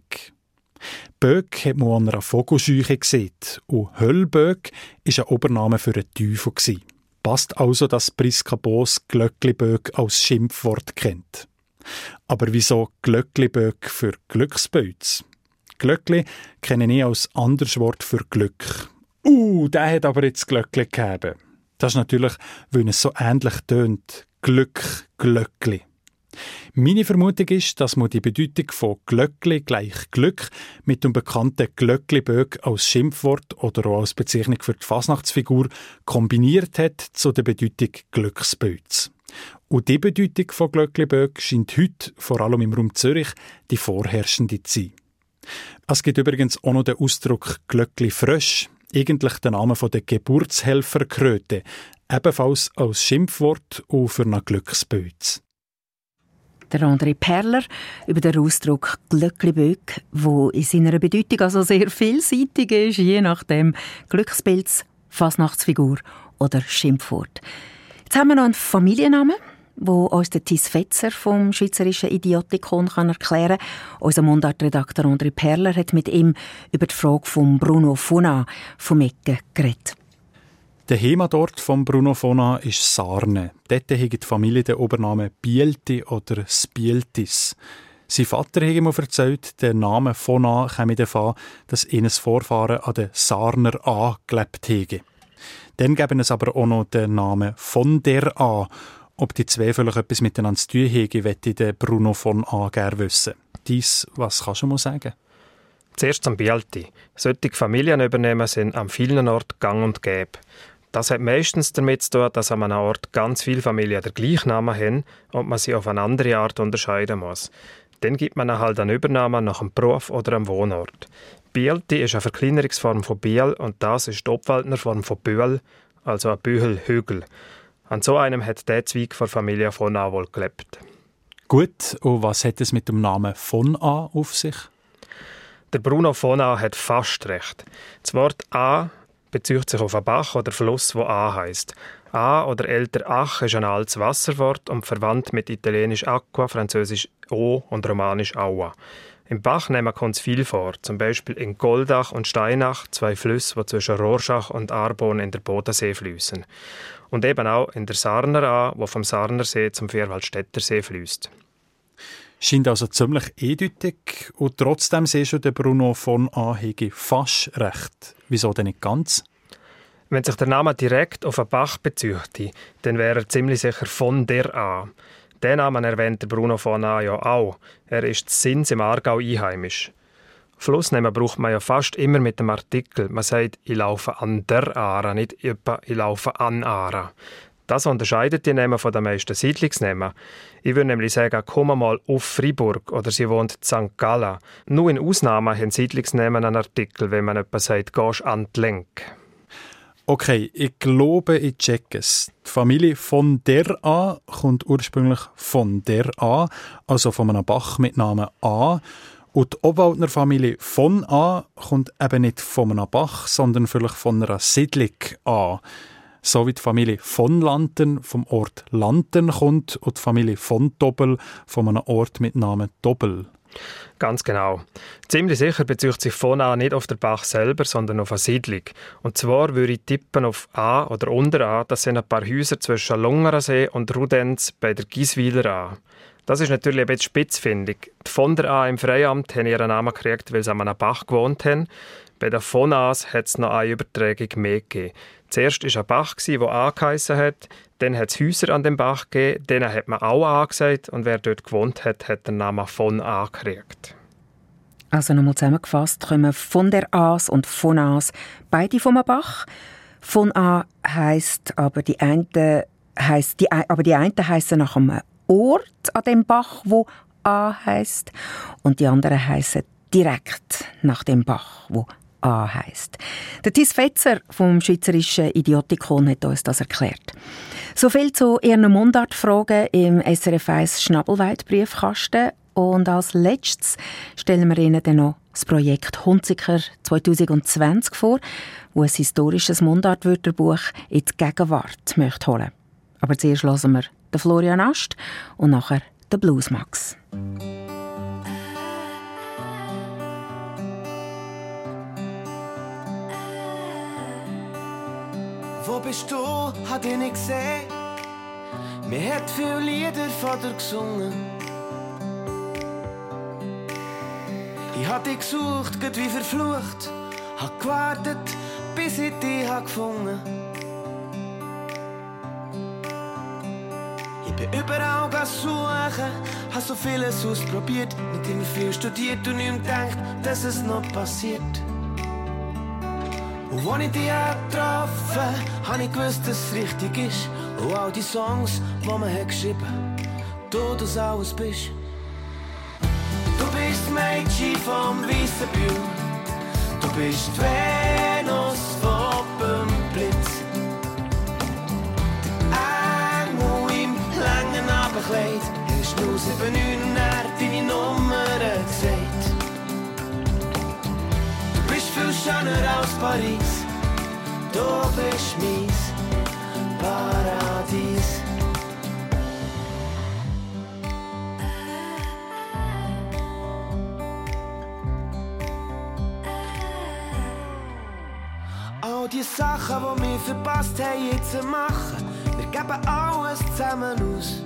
Böck hat man an einer Vogelscheuche gesehen und Höllböck war ein Obername für einen Teufel. Passt also, dass Priska Boos Glöckli-Böck als Schimpfwort kennt. Aber wieso Glöckli-Böck für Glückspilz? Glöckli kenne ich als anderes Wort für Glück. Uh, der hat aber jetzt Glöckli gegeben. Das ist natürlich, weil es so ähnlich tönt. Glück, Glöckli. Meine Vermutung ist, dass man die Bedeutung von Glöckli gleich Glück mit dem bekannten Glöckli-Böck als Schimpfwort oder auch als Bezeichnung für die Fasnachtsfigur kombiniert hat zu der Bedeutung Glücksbeutz. Und die Bedeutung von Glöckli-Böck scheint heute, vor allem im Raum Zürich, die vorherrschende zu sein. Es gibt übrigens auch noch den Ausdruck Glöckli-Frösch, eigentlich der Name der Geburtshelferkröte, ebenfalls als Schimpfwort und für eine Glücksbeutz. Der André Perler über den Ausdruck Glöckli-Böck, der in seiner Bedeutung also sehr vielseitig ist, je nachdem Glückspilz, Fasnachtsfigur oder Schimpfwort. Jetzt haben wir noch einen Familiennamen, wo uns der Thies Fetzer vom Schweizerischen Idiotikon erklären kann. Unser Mundartredakteur André Perler hat mit ihm über die Frage von Bruno Fona vom Ecke geredet. Der Heimatort von Bruno Fona ist Sarne. Dort hat die Familie den Obernamen Bielti oder Spieltis. Sein Vater hat ihm erzählt, der Name Fona käme davon, dass ihnen Vorfahren an den Sarner A gelebt hätten. Dann geben es aber auch noch den Namen von der A. Ob die zwei vielleicht etwas miteinander zu tun haben, möchte der Bruno von A gerne wissen. Dies, was kannst du mal sagen? Zuerst zum Bielti. Solche Familienübernehmen sind an vielen Orten gang und gäbe. Das hat meistens damit zu tun, dass an einem Ort ganz viele Familien den gleichen Namen haben und man sie auf eine andere Art unterscheiden muss. Dann gibt man halt einen Übernamen nach einem Beruf oder einem Wohnort. Bielti ist eine Verkleinerungsform von Biel und das ist die Obwaldnerform von Bühl, also ein Bühel-Hügel. An so einem hat der Zweig der Familie von A wohl gelebt. Gut, und was hat es mit dem Namen von A auf sich? Der Bruno von A hat fast recht. Das Wort A bezieht sich auf einen Bach oder Fluss, wo A heisst. A oder älter Ach ist ein altes Wasserwort und verwandt mit italienisch Aqua, französisch O und romanisch Aua. Im Bachnamen kommt es viel vor, zum Beispiel in Goldach und Steinach, zwei Flüsse, die zwischen Rorschach und Arbon in der Bodensee fließen. Und eben auch in der Sarner A, wo vom Sarnersee zum Vierwaldstättersee fließt. Scheint also ziemlich eindeutig und trotzdem sehe schon der Bruno von A hege fast recht. Wieso denn nicht ganz? Wenn sich der Name direkt auf einen Bach bezieht, dann wäre er ziemlich sicher von der A. Den Namen erwähnt der Bruno von A ja auch. Er ist in Sins im Aargau einheimisch. Flussnamen braucht man ja fast immer mit dem Artikel. Man sagt, ich laufe an der Aare, nicht etwa, ich laufe an Aare. Das unterscheidet die Namen von den meisten Siedlungsnamen. Ich würde nämlich sagen, komm mal auf Freiburg oder sie wohnt in Sankt Gallen. Nur in Ausnahmen haben Siedlungsnamen einen Artikel, wenn man etwa sagt, gehst an die Lenk. Okay, ich glaube, ich check es. Die Familie von der A kommt ursprünglich von der A, also von einem Bach mit Namen A. Und die Obwaldner Familie von A kommt eben nicht von einem Bach, sondern vielleicht von einer Siedlung A. So wie die Familie von Lanten vom Ort Lanten kommt und die Familie von Dobbel von einem Ort mit Namen Dobbel. Ganz genau. Ziemlich sicher bezieht sich von A nicht auf den Bach selber, sondern auf eine Siedlung. Und zwar würde ich tippen auf A oder unter A, das sind ein paar Häuser zwischen Lungerasee und Rudenz bei der Giswiler A. Das ist natürlich ein bisschen spitzfindig. Die von der A im Freiamt haben ihren Namen gekriegt, weil sie an einem Bach gewohnt haben. Bei den von A's hat es noch eine Übertragung mehr gegeben. Zuerst war ein Bach, der A geheissen hat, dann hat es Häuser an dem Bach gegeben, denen hat man auch A gesagt und wer dort gewohnt hat, hat den Namen von A gekriegt. Also nochmal zusammengefasst kommen von der A's und von A's beide vom Bach. Von A heisst aber die einen heisst die, aber die einen heissen nach einem Ort an dem Bach, wo A heisst, und die anderen heissen direkt nach dem Bach, wo A heisst. Der Thies Fetzer vom Schweizerischen Idiotikon hat uns das erklärt. So viel zu Ihren Mundartfragen im S R F eins Schnabelweit-Briefkasten. Und als letztes stellen wir Ihnen dann noch das Projekt Hunziker zwanzig zwanzig vor, wo ein historisches Mundartwörterbuch in die Gegenwart möchte holen. Aber zuerst hören wir den Florian Ast und nachher den Bluesmax. Wo bist du? Hat dich nicht gesehen? Mir hat viele Lieder von dir gesungen. Ich hab dich gesucht, geht wie verflucht. Hab gewartet, bis ich dich hab gefunden. Bin überall suchen, hab so vieles ausprobiert, mit immer viel studiert und nicht mehr gedacht, dass es noch passiert. Und als ich dich getroffen habe, hab ich gewusst, dass es richtig ist. Und all die Songs, die man hat geschrieben, du das alles bist. Du bist das Mädchen vom Weissenbühl, du bist die Venus von Bümplitz. Der Engel im langen Abendkleid, hast du sieben neun und er deine Nummer gesagt. Du bist viel schöner als Paris, du bist mein Paradies. All die Sachen, die wir verpasst haben, jetzt zu machen, wir geben alles zusammen aus.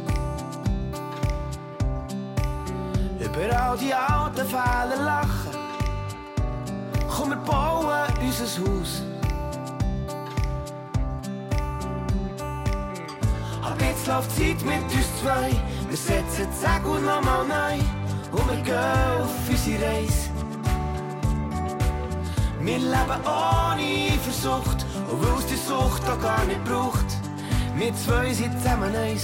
Über all die alten Fehler lachen, komm, wir bauen unser Haus. Ab jetzt läuft Zeit mit uns zwei, wir setzen die Segel nochmal neu und wir gehen auf unsere Reise. Wir leben ohne Versucht, und weil es die Sucht auch gar nicht braucht. Wir zwei sind zusammen eins.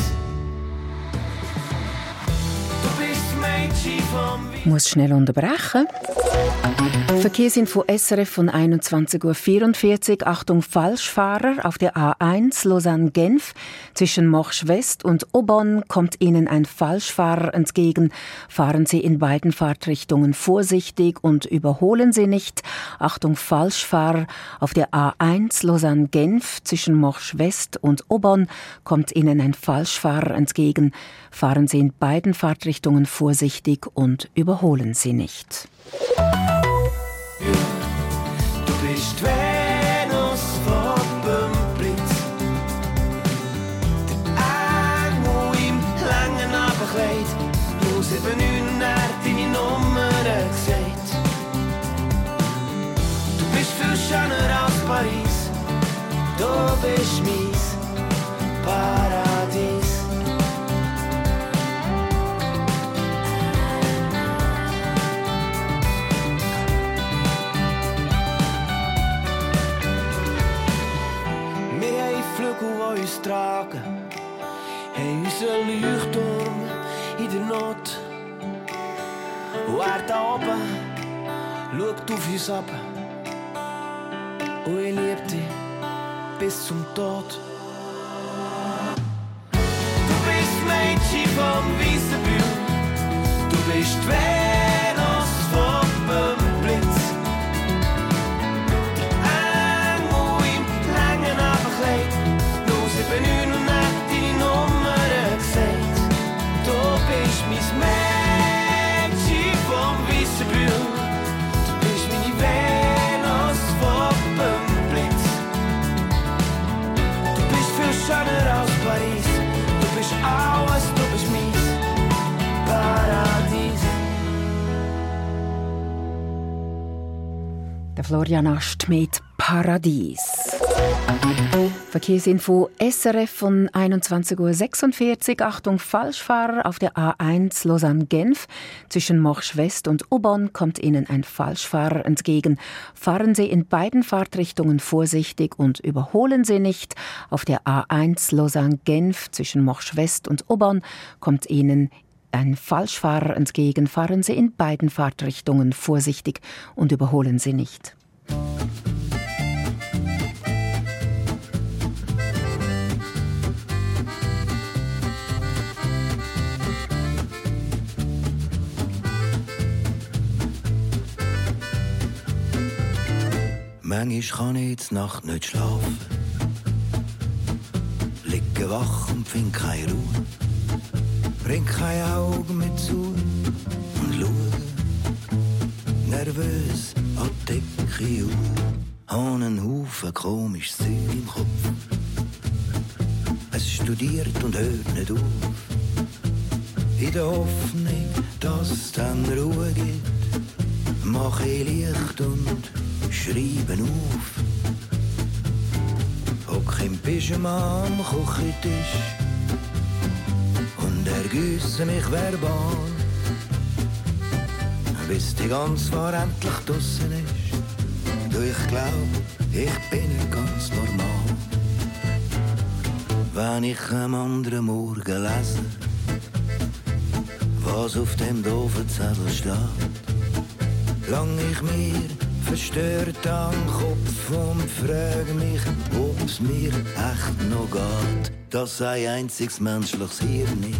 Du bist das Mädchen vom Ich muss schnell unterbrechen. Verkehrsinfo S R F von einundzwanzig Uhr vierundvierzig. Achtung, Falschfahrer auf der A eins Lausanne-Genf. Zwischen Morsch West und Aubonne kommt Ihnen ein Falschfahrer entgegen. Fahren Sie in beiden Fahrtrichtungen vorsichtig und überholen Sie nicht. Achtung, Falschfahrer auf der A eins Lausanne-Genf. Zwischen Morsch West und Aubonne kommt Ihnen ein Falschfahrer entgegen. Fahren Sie in beiden Fahrtrichtungen vorsichtig und überholen Sie nicht. Du bist die Venus von Bümplitz. Der Engel im langen Abendkleid, null sieben neun und er deine Nummer gesagt. Du bist viel schöner als Paris, du bist mein Paradies. Die uns tragen, haben unseren Leuchtturm in der Not. Und er da oben schaut auf uns ab. Und ich liebe dich bis zum Tod. Du bist das Mädchen vom Weissenbühl, du bist die Venus von Bümplitz. Der Engel im langen Abendkleid, sieben neun und er deine Nummer gesagt. Du bist mein Mädchen vom Weissenbühl, du bist meine Venus von Bümplitz. Du bist viel schöner als Paris, du bist alles, du bist mein Paradies. Der Florian Ast mit Paradies. Verkehrsinfo S R F von einundzwanzig Uhr sechsundvierzig. Achtung, Falschfahrer auf der A eins Lausanne-Genf. Zwischen Morsch West und Aubonne kommt Ihnen ein Falschfahrer entgegen. Fahren Sie in beiden Fahrtrichtungen vorsichtig und überholen Sie nicht. Auf der A eins Lausanne-Genf zwischen Morsch West und Aubonne kommt Ihnen ein Falschfahrer entgegen. Fahren Sie in beiden Fahrtrichtungen vorsichtig und überholen Sie nicht. Manchmal kann ich die Nacht nicht schlafen. Liege wach und find keine Ruhe. Bring keine Augen mehr zu und schaue nervös an die Decke auf. Habe einen Haufen komisches Zeug im Kopf. Es studiert und hört nicht auf. In der Hoffnung, dass es dann Ruhe gibt, mache ich Licht und schreibe auf. Hock im Pyjama am Küchentisch. und ergüsse mich verbal, bis die ganze Wahr endlich draussen ist. Du, ich glaub, ich bin nicht ganz normal. Wenn ich am anderen Morgen lese, was auf dem doofen Zettel steht, lang ich mir verstört am Kopf und frage mich, ob's mir echt noch geht, dass ein einziges menschliches Hirn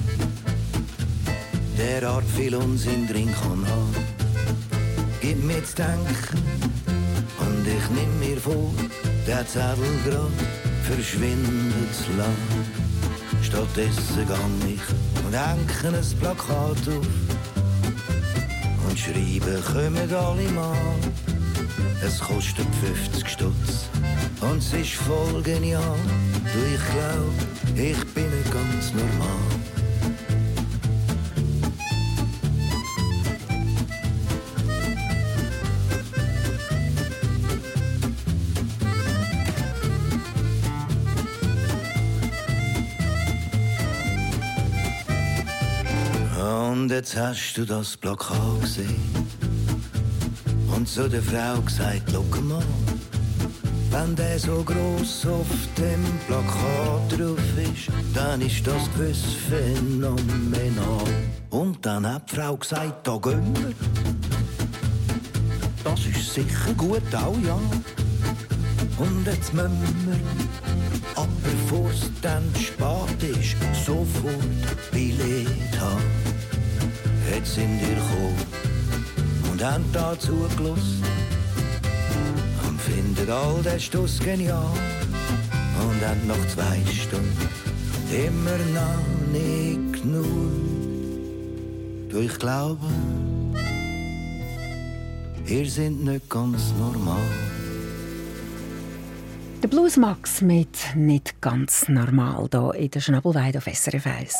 derart viel Unsinn drin kann haben. Gib mir zu denken und ich nimm mir vor, der Zettel grad verschwindet zu lang. Stattdessen gang ich und hänge ein Plakat auf und schreibe, kommen alle mal. Es kostet fünfzig Stutz und es ist voll genial. Du, ich glaub, ich bin nicht ganz normal. Und jetzt hast du das Plakat gesehen und zu der Frau gesagt, schau mal, wenn der so gross auf dem Plakat drauf ist, dann ist das gewiss phänomenal. Und dann hat die Frau gesagt, da gehen wir. Das ist sicher gut, auch ja. Und jetzt müssen wir, aber bevor es dann spät ist, sofort Billett haben. Jetzt sind wir gekommen und haben da zugelassen und finden all den Stuss genial und haben nach zwei Stunden immer noch nicht genug. Du, ich glaube, ihr seid nicht ganz normal. Der Blues Max mit «Nicht ganz normal» hier in der Schnabelweide auf S R F eins.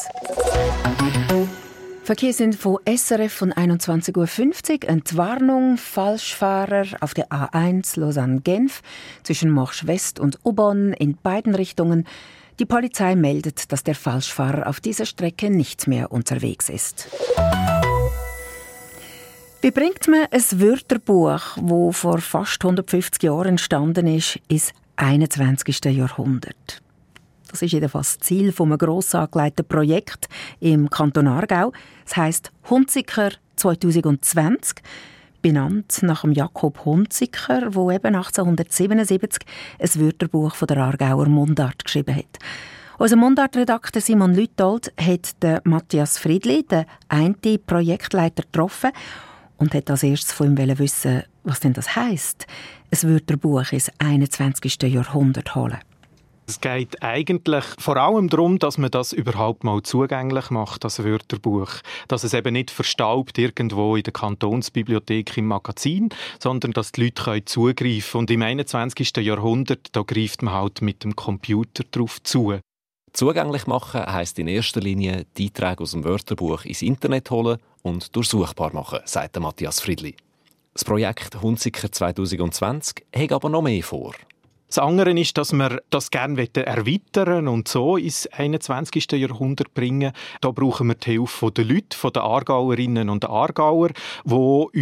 Verkehrsinfo S R F von einundzwanzig Uhr fünfzig. Entwarnung, Falschfahrer auf der A eins Lausanne-Genf zwischen Morsch West und Aubonne in beiden Richtungen. Die Polizei meldet, dass der Falschfahrer auf dieser Strecke nicht mehr unterwegs ist. Wie bringt man ein Wörterbuch, das vor fast hundertfünfzig Jahren entstanden ist, ins einundzwanzigsten Jahrhundert? Das ist jedenfalls das Ziel eines gross angelegten Projekts im Kanton Aargau. Es heisst «Hunziker zwanzig zwanzig», benannt nach dem Jakob Hunziker, der eben achtzehnhundertsiebenundsiebzig ein Wörterbuch von der Aargauer Mundart geschrieben hat. Unser Mundartredakteur Simon Lütold hat den Matthias Friedli, den einen Projektleiter, getroffen und hat als erstes von ihm wissen, was denn das heisst, ein Wörterbuch ins einundzwanzigsten Jahrhundert holen. Es geht eigentlich vor allem darum, dass man das überhaupt mal zugänglich macht, das Wörterbuch. Dass es eben nicht verstaubt irgendwo in der Kantonsbibliothek im Magazin, sondern dass die Leute können zugreifen können. Und im einundzwanzigsten Jahrhundert, da greift man halt mit dem Computer drauf zu. Zugänglich machen heisst in erster Linie die Einträge aus dem Wörterbuch ins Internet holen und durchsuchbar machen, sagt Matthias Friedli. Das Projekt «Hunziker zwanzig zwanzig» hat aber noch mehr vor. Das andere ist, dass wir das gerne erweitern und so ins einundzwanzigsten Jahrhundert bringen. Da brauchen wir die Hilfe der Leute, von den Aargauerinnen und Aargauer, die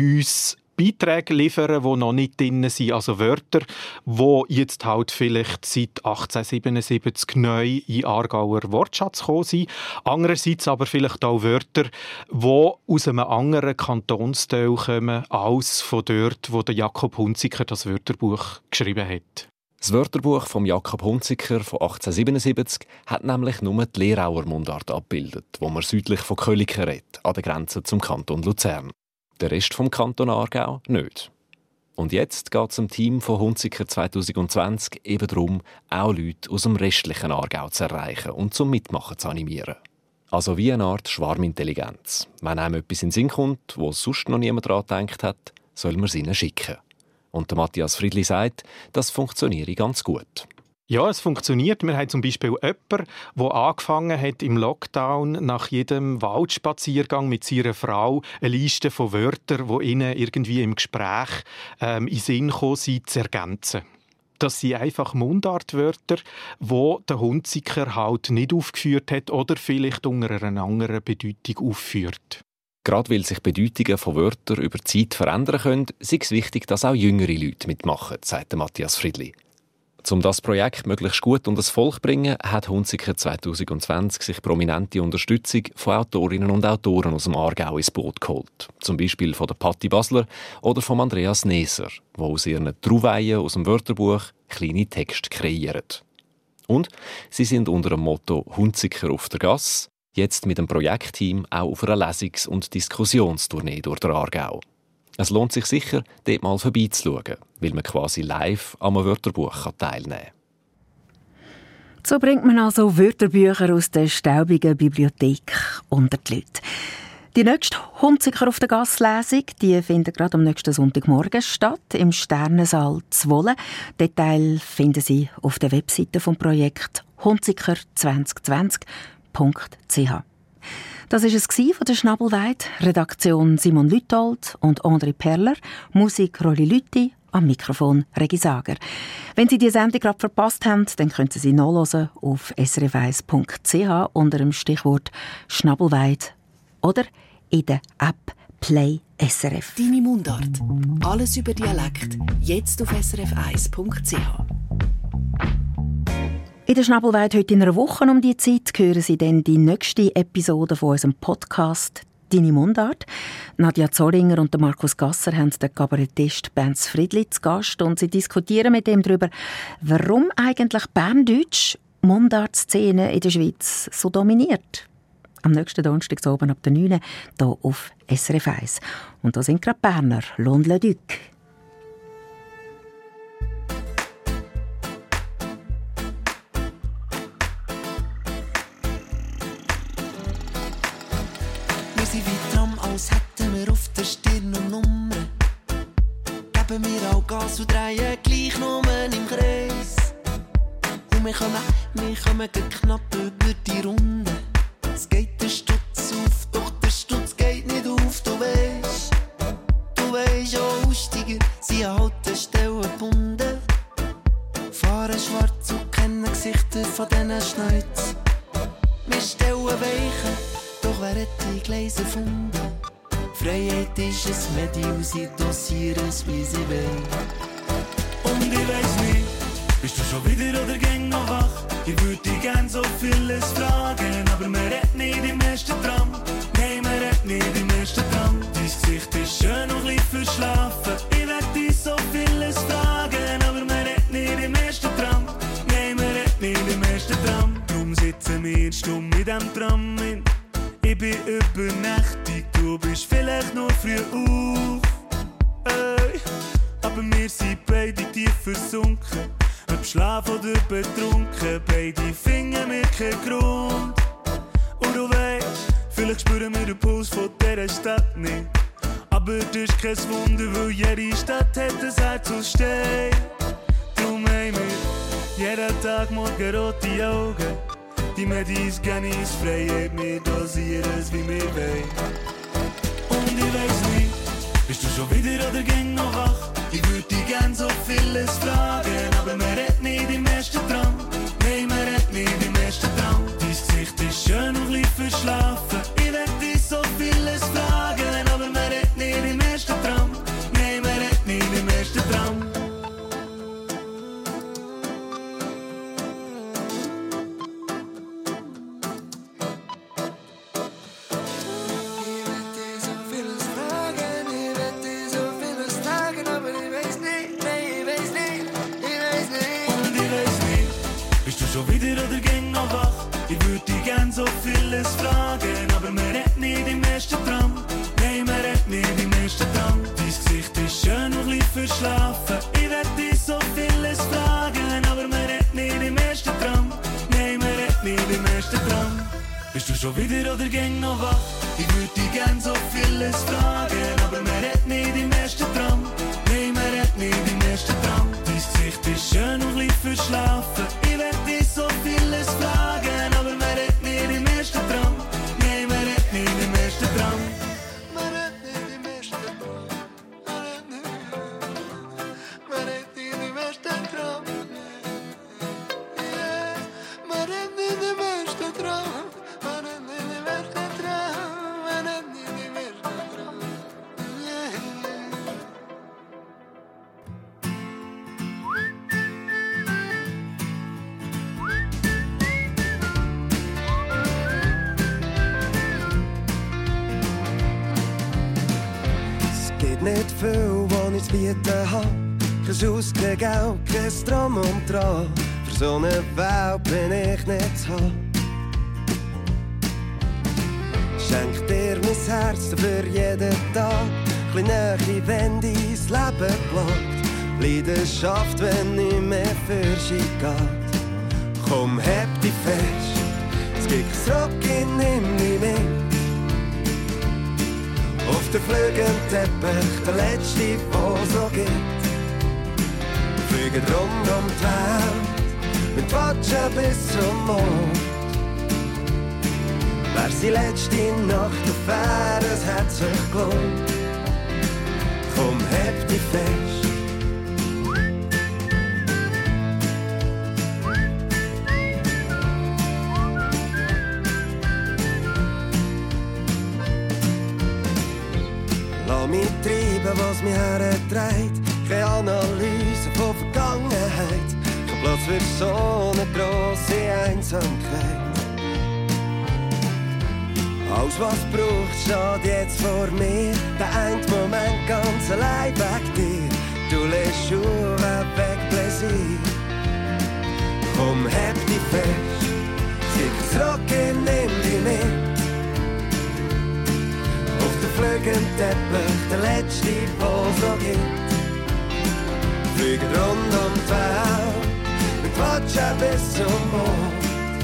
uns Beiträge liefern, die noch nicht drin sind, also Wörter, die jetzt halt vielleicht seit achtzehnhundertsiebenundsiebzig neu in den Aargauer Wortschatz gekommen sind. Andererseits aber vielleicht auch Wörter, die aus einem anderen Kantonsteil kommen, als von dort, wo der Jakob Hunziker das Wörterbuch geschrieben hat. Das Wörterbuch von Jakob Hunziker von achtzehnhundertsiebenundsiebzig hat nämlich nur die Lehauer Mundart abgebildet, wo man südlich von Köliken redet, an der Grenze zum Kanton Luzern. Der Rest vom Kanton Aargau nicht. Und jetzt geht es dem Team von Hunziker zwanzig zwanzig eben darum, auch Leute aus dem restlichen Aargau zu erreichen und zum Mitmachen zu animieren. Also wie eine Art Schwarmintelligenz. Wenn einem etwas in den Sinn kommt, wo sonst noch niemand daran gedacht hat, soll man es ihnen schicken. Und der Matthias Friedli sagt, das funktioniere ganz gut. Ja, es funktioniert. Wir haben zum Beispiel jemanden, der angefangen hat, im Lockdown nach jedem Waldspaziergang mit seiner Frau eine Liste von Wörtern, die ihnen irgendwie im Gespräch ähm, in den Sinn gekommen sind, zu ergänzen. Das sind einfach Mundartwörter, die der Hunziker halt nicht aufgeführt hat oder vielleicht unter einer anderen Bedeutung aufführt. Gerade weil sich Bedeutungen von Wörtern über die Zeit verändern können, ist es wichtig, dass auch jüngere Leute mitmachen, sagt Matthias Friedli. Um das Projekt möglichst gut unter das Volk zu bringen, hat Hunziker zwanzig zwanzig sich prominente Unterstützung von Autorinnen und Autoren aus dem Aargau ins Boot geholt. Zum Beispiel von der Patti Basler oder von Andreas Neser, die aus ihren Trauweien aus dem Wörterbuch kleine Texte kreieren. Und sie sind unter dem Motto «Hunziker auf der Gasse» jetzt mit dem Projektteam auch auf einer Lesungs- und Diskussionstournee durch den Aargau. Es lohnt sich sicher, dort mal vorbeizuschauen, weil man quasi live am Wörterbuch teilnehmen kann. So bringt man also Wörterbücher aus der staubigen Bibliothek unter die Leute. Die nächste «Hunziker auf der Gasse»-Lesung die findet gerade am nächsten Sonntagmorgen statt, im Sternensaal Zwolle. Details finden Sie auf der Webseite des Projekts hunziker zwanzig zwanzig punkt c h. Das war es von der Schnabelweide. Redaktion Simon Lüthold und André Perler. Musik Rolli Lütti. Am Mikrofon Regi Sager. Wenn Sie die Sendung gerade verpasst haben, dann können Sie sie nachhören auf s r f eins punkt c h unter dem Stichwort Schnabelweide oder in der App Play S R F. Deine Mundart. Alles über Dialekt. Jetzt auf s r f eins punkt c h. In der Schnabelweide heute in einer Woche um die Zeit hören Sie dann die nächste Episode von unserem Podcast «Deine Mundart». Nadja Zollinger und Markus Gasser haben den Kabarettist Benz Friedli zu Gast und sie diskutieren mit ihm darüber, warum eigentlich Berndeutsch Mundartszene in der Schweiz so dominiert. Am nächsten Donnerstag oben ab der neun Uhr hier auf S R F eins. Und da sind gerade Berner, Londle-Duc. Als hätten wir auf der Stirn und Nummern. Geben wir auch Gas und drehen gleich nur im Kreis. Und wir kommen, wir kommen knapp über die Runde. Es geht der Stutz auf, doch der Stutz geht nicht auf. Du weisst, du weisst, auch Aussteiger sind an Haltestellen gebunden. Fahren schwarz und kennen Gesichter von diesen Schnäuzen. Wir stellen Weichen, doch wer hat die Gleise gefunden? Freiheit ist ein Medium, sie dosieren es, wie sie wollen. Und ich weiss nicht, bist du schon wieder oder gäng noch wach? Ich würde dich gern so vieles fragen, aber man redet nicht im ersten Tram. Nein, man redet nicht im ersten Tram. Dein Gesicht ist schön und leicht verschlafen. Ich werd dich so vieles fragen, aber man redet nicht im ersten Tram. Nein, man redet nicht im ersten Tram. Drum sitzen wir stumm in dem Tram hin. Ich bin übernächtig, du bist vielleicht nur früh auf. Ey, aber wir sind beide tief versunken. Ob Schlaf oder betrunken, beide finden wir keinen Grund. Und du weißt, vielleicht spüren wir den Puls von dieser Stadt nicht. Aber das ist kein Wunder, weil jede Stadt hat ein Herz aus Stein. Drum haben wir jeden Tag morgen rote Augen. Die Medis gerne ins Freie, wir dosieren es, wie wir wollen. Und ich weiss nicht, bist du schon wieder oder gäng noch wach? Ich würde dich gern so vieles fragen, aber man redet nicht im ersten Tram. Nein, man redet nicht im ersten Tram. Dein Gesicht ist schön und leicht verschlafen. Ich werd dich so vieles fragen, aber man redet nicht im ersten Tram. Nein, man redet nicht im ersten Tram. So vieles fragen, aber man redet nicht im ersten Tram. Nein, man redet nicht im ersten Tram. Dein Gesicht ist schön und leicht verschlafen. Ich werd dich so vieles fragen, aber man redet nicht im ersten Tram. Nein, man redet nicht im ersten Tram. Bist du schon wieder oder gäng noch wach? Ich würd dich gern so vieles fragen, aber man redet nicht im ersten Tram. Nein, man redet nicht im ersten Tram. Dein Gesicht ist schön und leicht verschlafen. Ich werd dich so vieles fragen, aber man redet nicht im ersten Tram. Nein, man redet nicht im ersten Tram. Man redet nicht im ersten Tram. Man redet nicht im ersten Tram. bieten habe. Kein Haus, kein Geld, kein Drum und Dran. Für so eine Welt bin ich nicht zu haben. Schenk dir mein Herz für jeden Tag. Kleine Nähe, wenn dein Leben plagt. Leidenschaft, wenn nicht mehr für sich geht. Komm, heb dich fest. Es gibt zurück, ich nimm dich mit. Auf der Flügelteppich, der letzte, der so gibt. Fliegen rund um die Welt, mit Watschen bis zum Mond. Wär die letzte Nacht auf Fähr, es hat sich gelohnt. Komm, heb dich fest. Lass mich treiben, was mich hertreibt. Keine Analyse von Vergangenheit. Kein Platz für so eine grosse Einsamkeit. Alles, was brauchst, steht jetzt vor mir. Der eine Moment ganz allein wegen dir. Du lässt Schuhe weg, Pläsier. Komm, heb dich fest. Sieg zurück, ich nimm dich mit. Auf der Flügelteppich, der letzte, der so gibt. Fliegen rund um die Welt, mit Watschen bis zum Mond.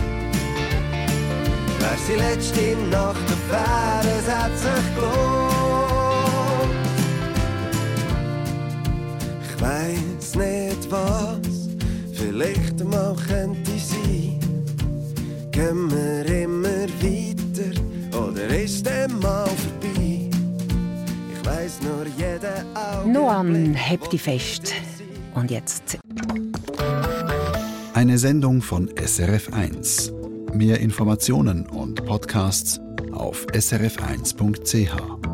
Wär die letzte Nacht auf Fähr, es hat sich gelohnt. Ich weiss nicht was, vielleicht mal könnte sein. Gehen wir immer weiter, oder ist der mal vorbei? Ich weiss nur jeden Augenblick. Noan, heb dich fest. Und jetzt. Eine Sendung von S R F eins. Mehr Informationen und Podcasts auf s r f eins punkt c h.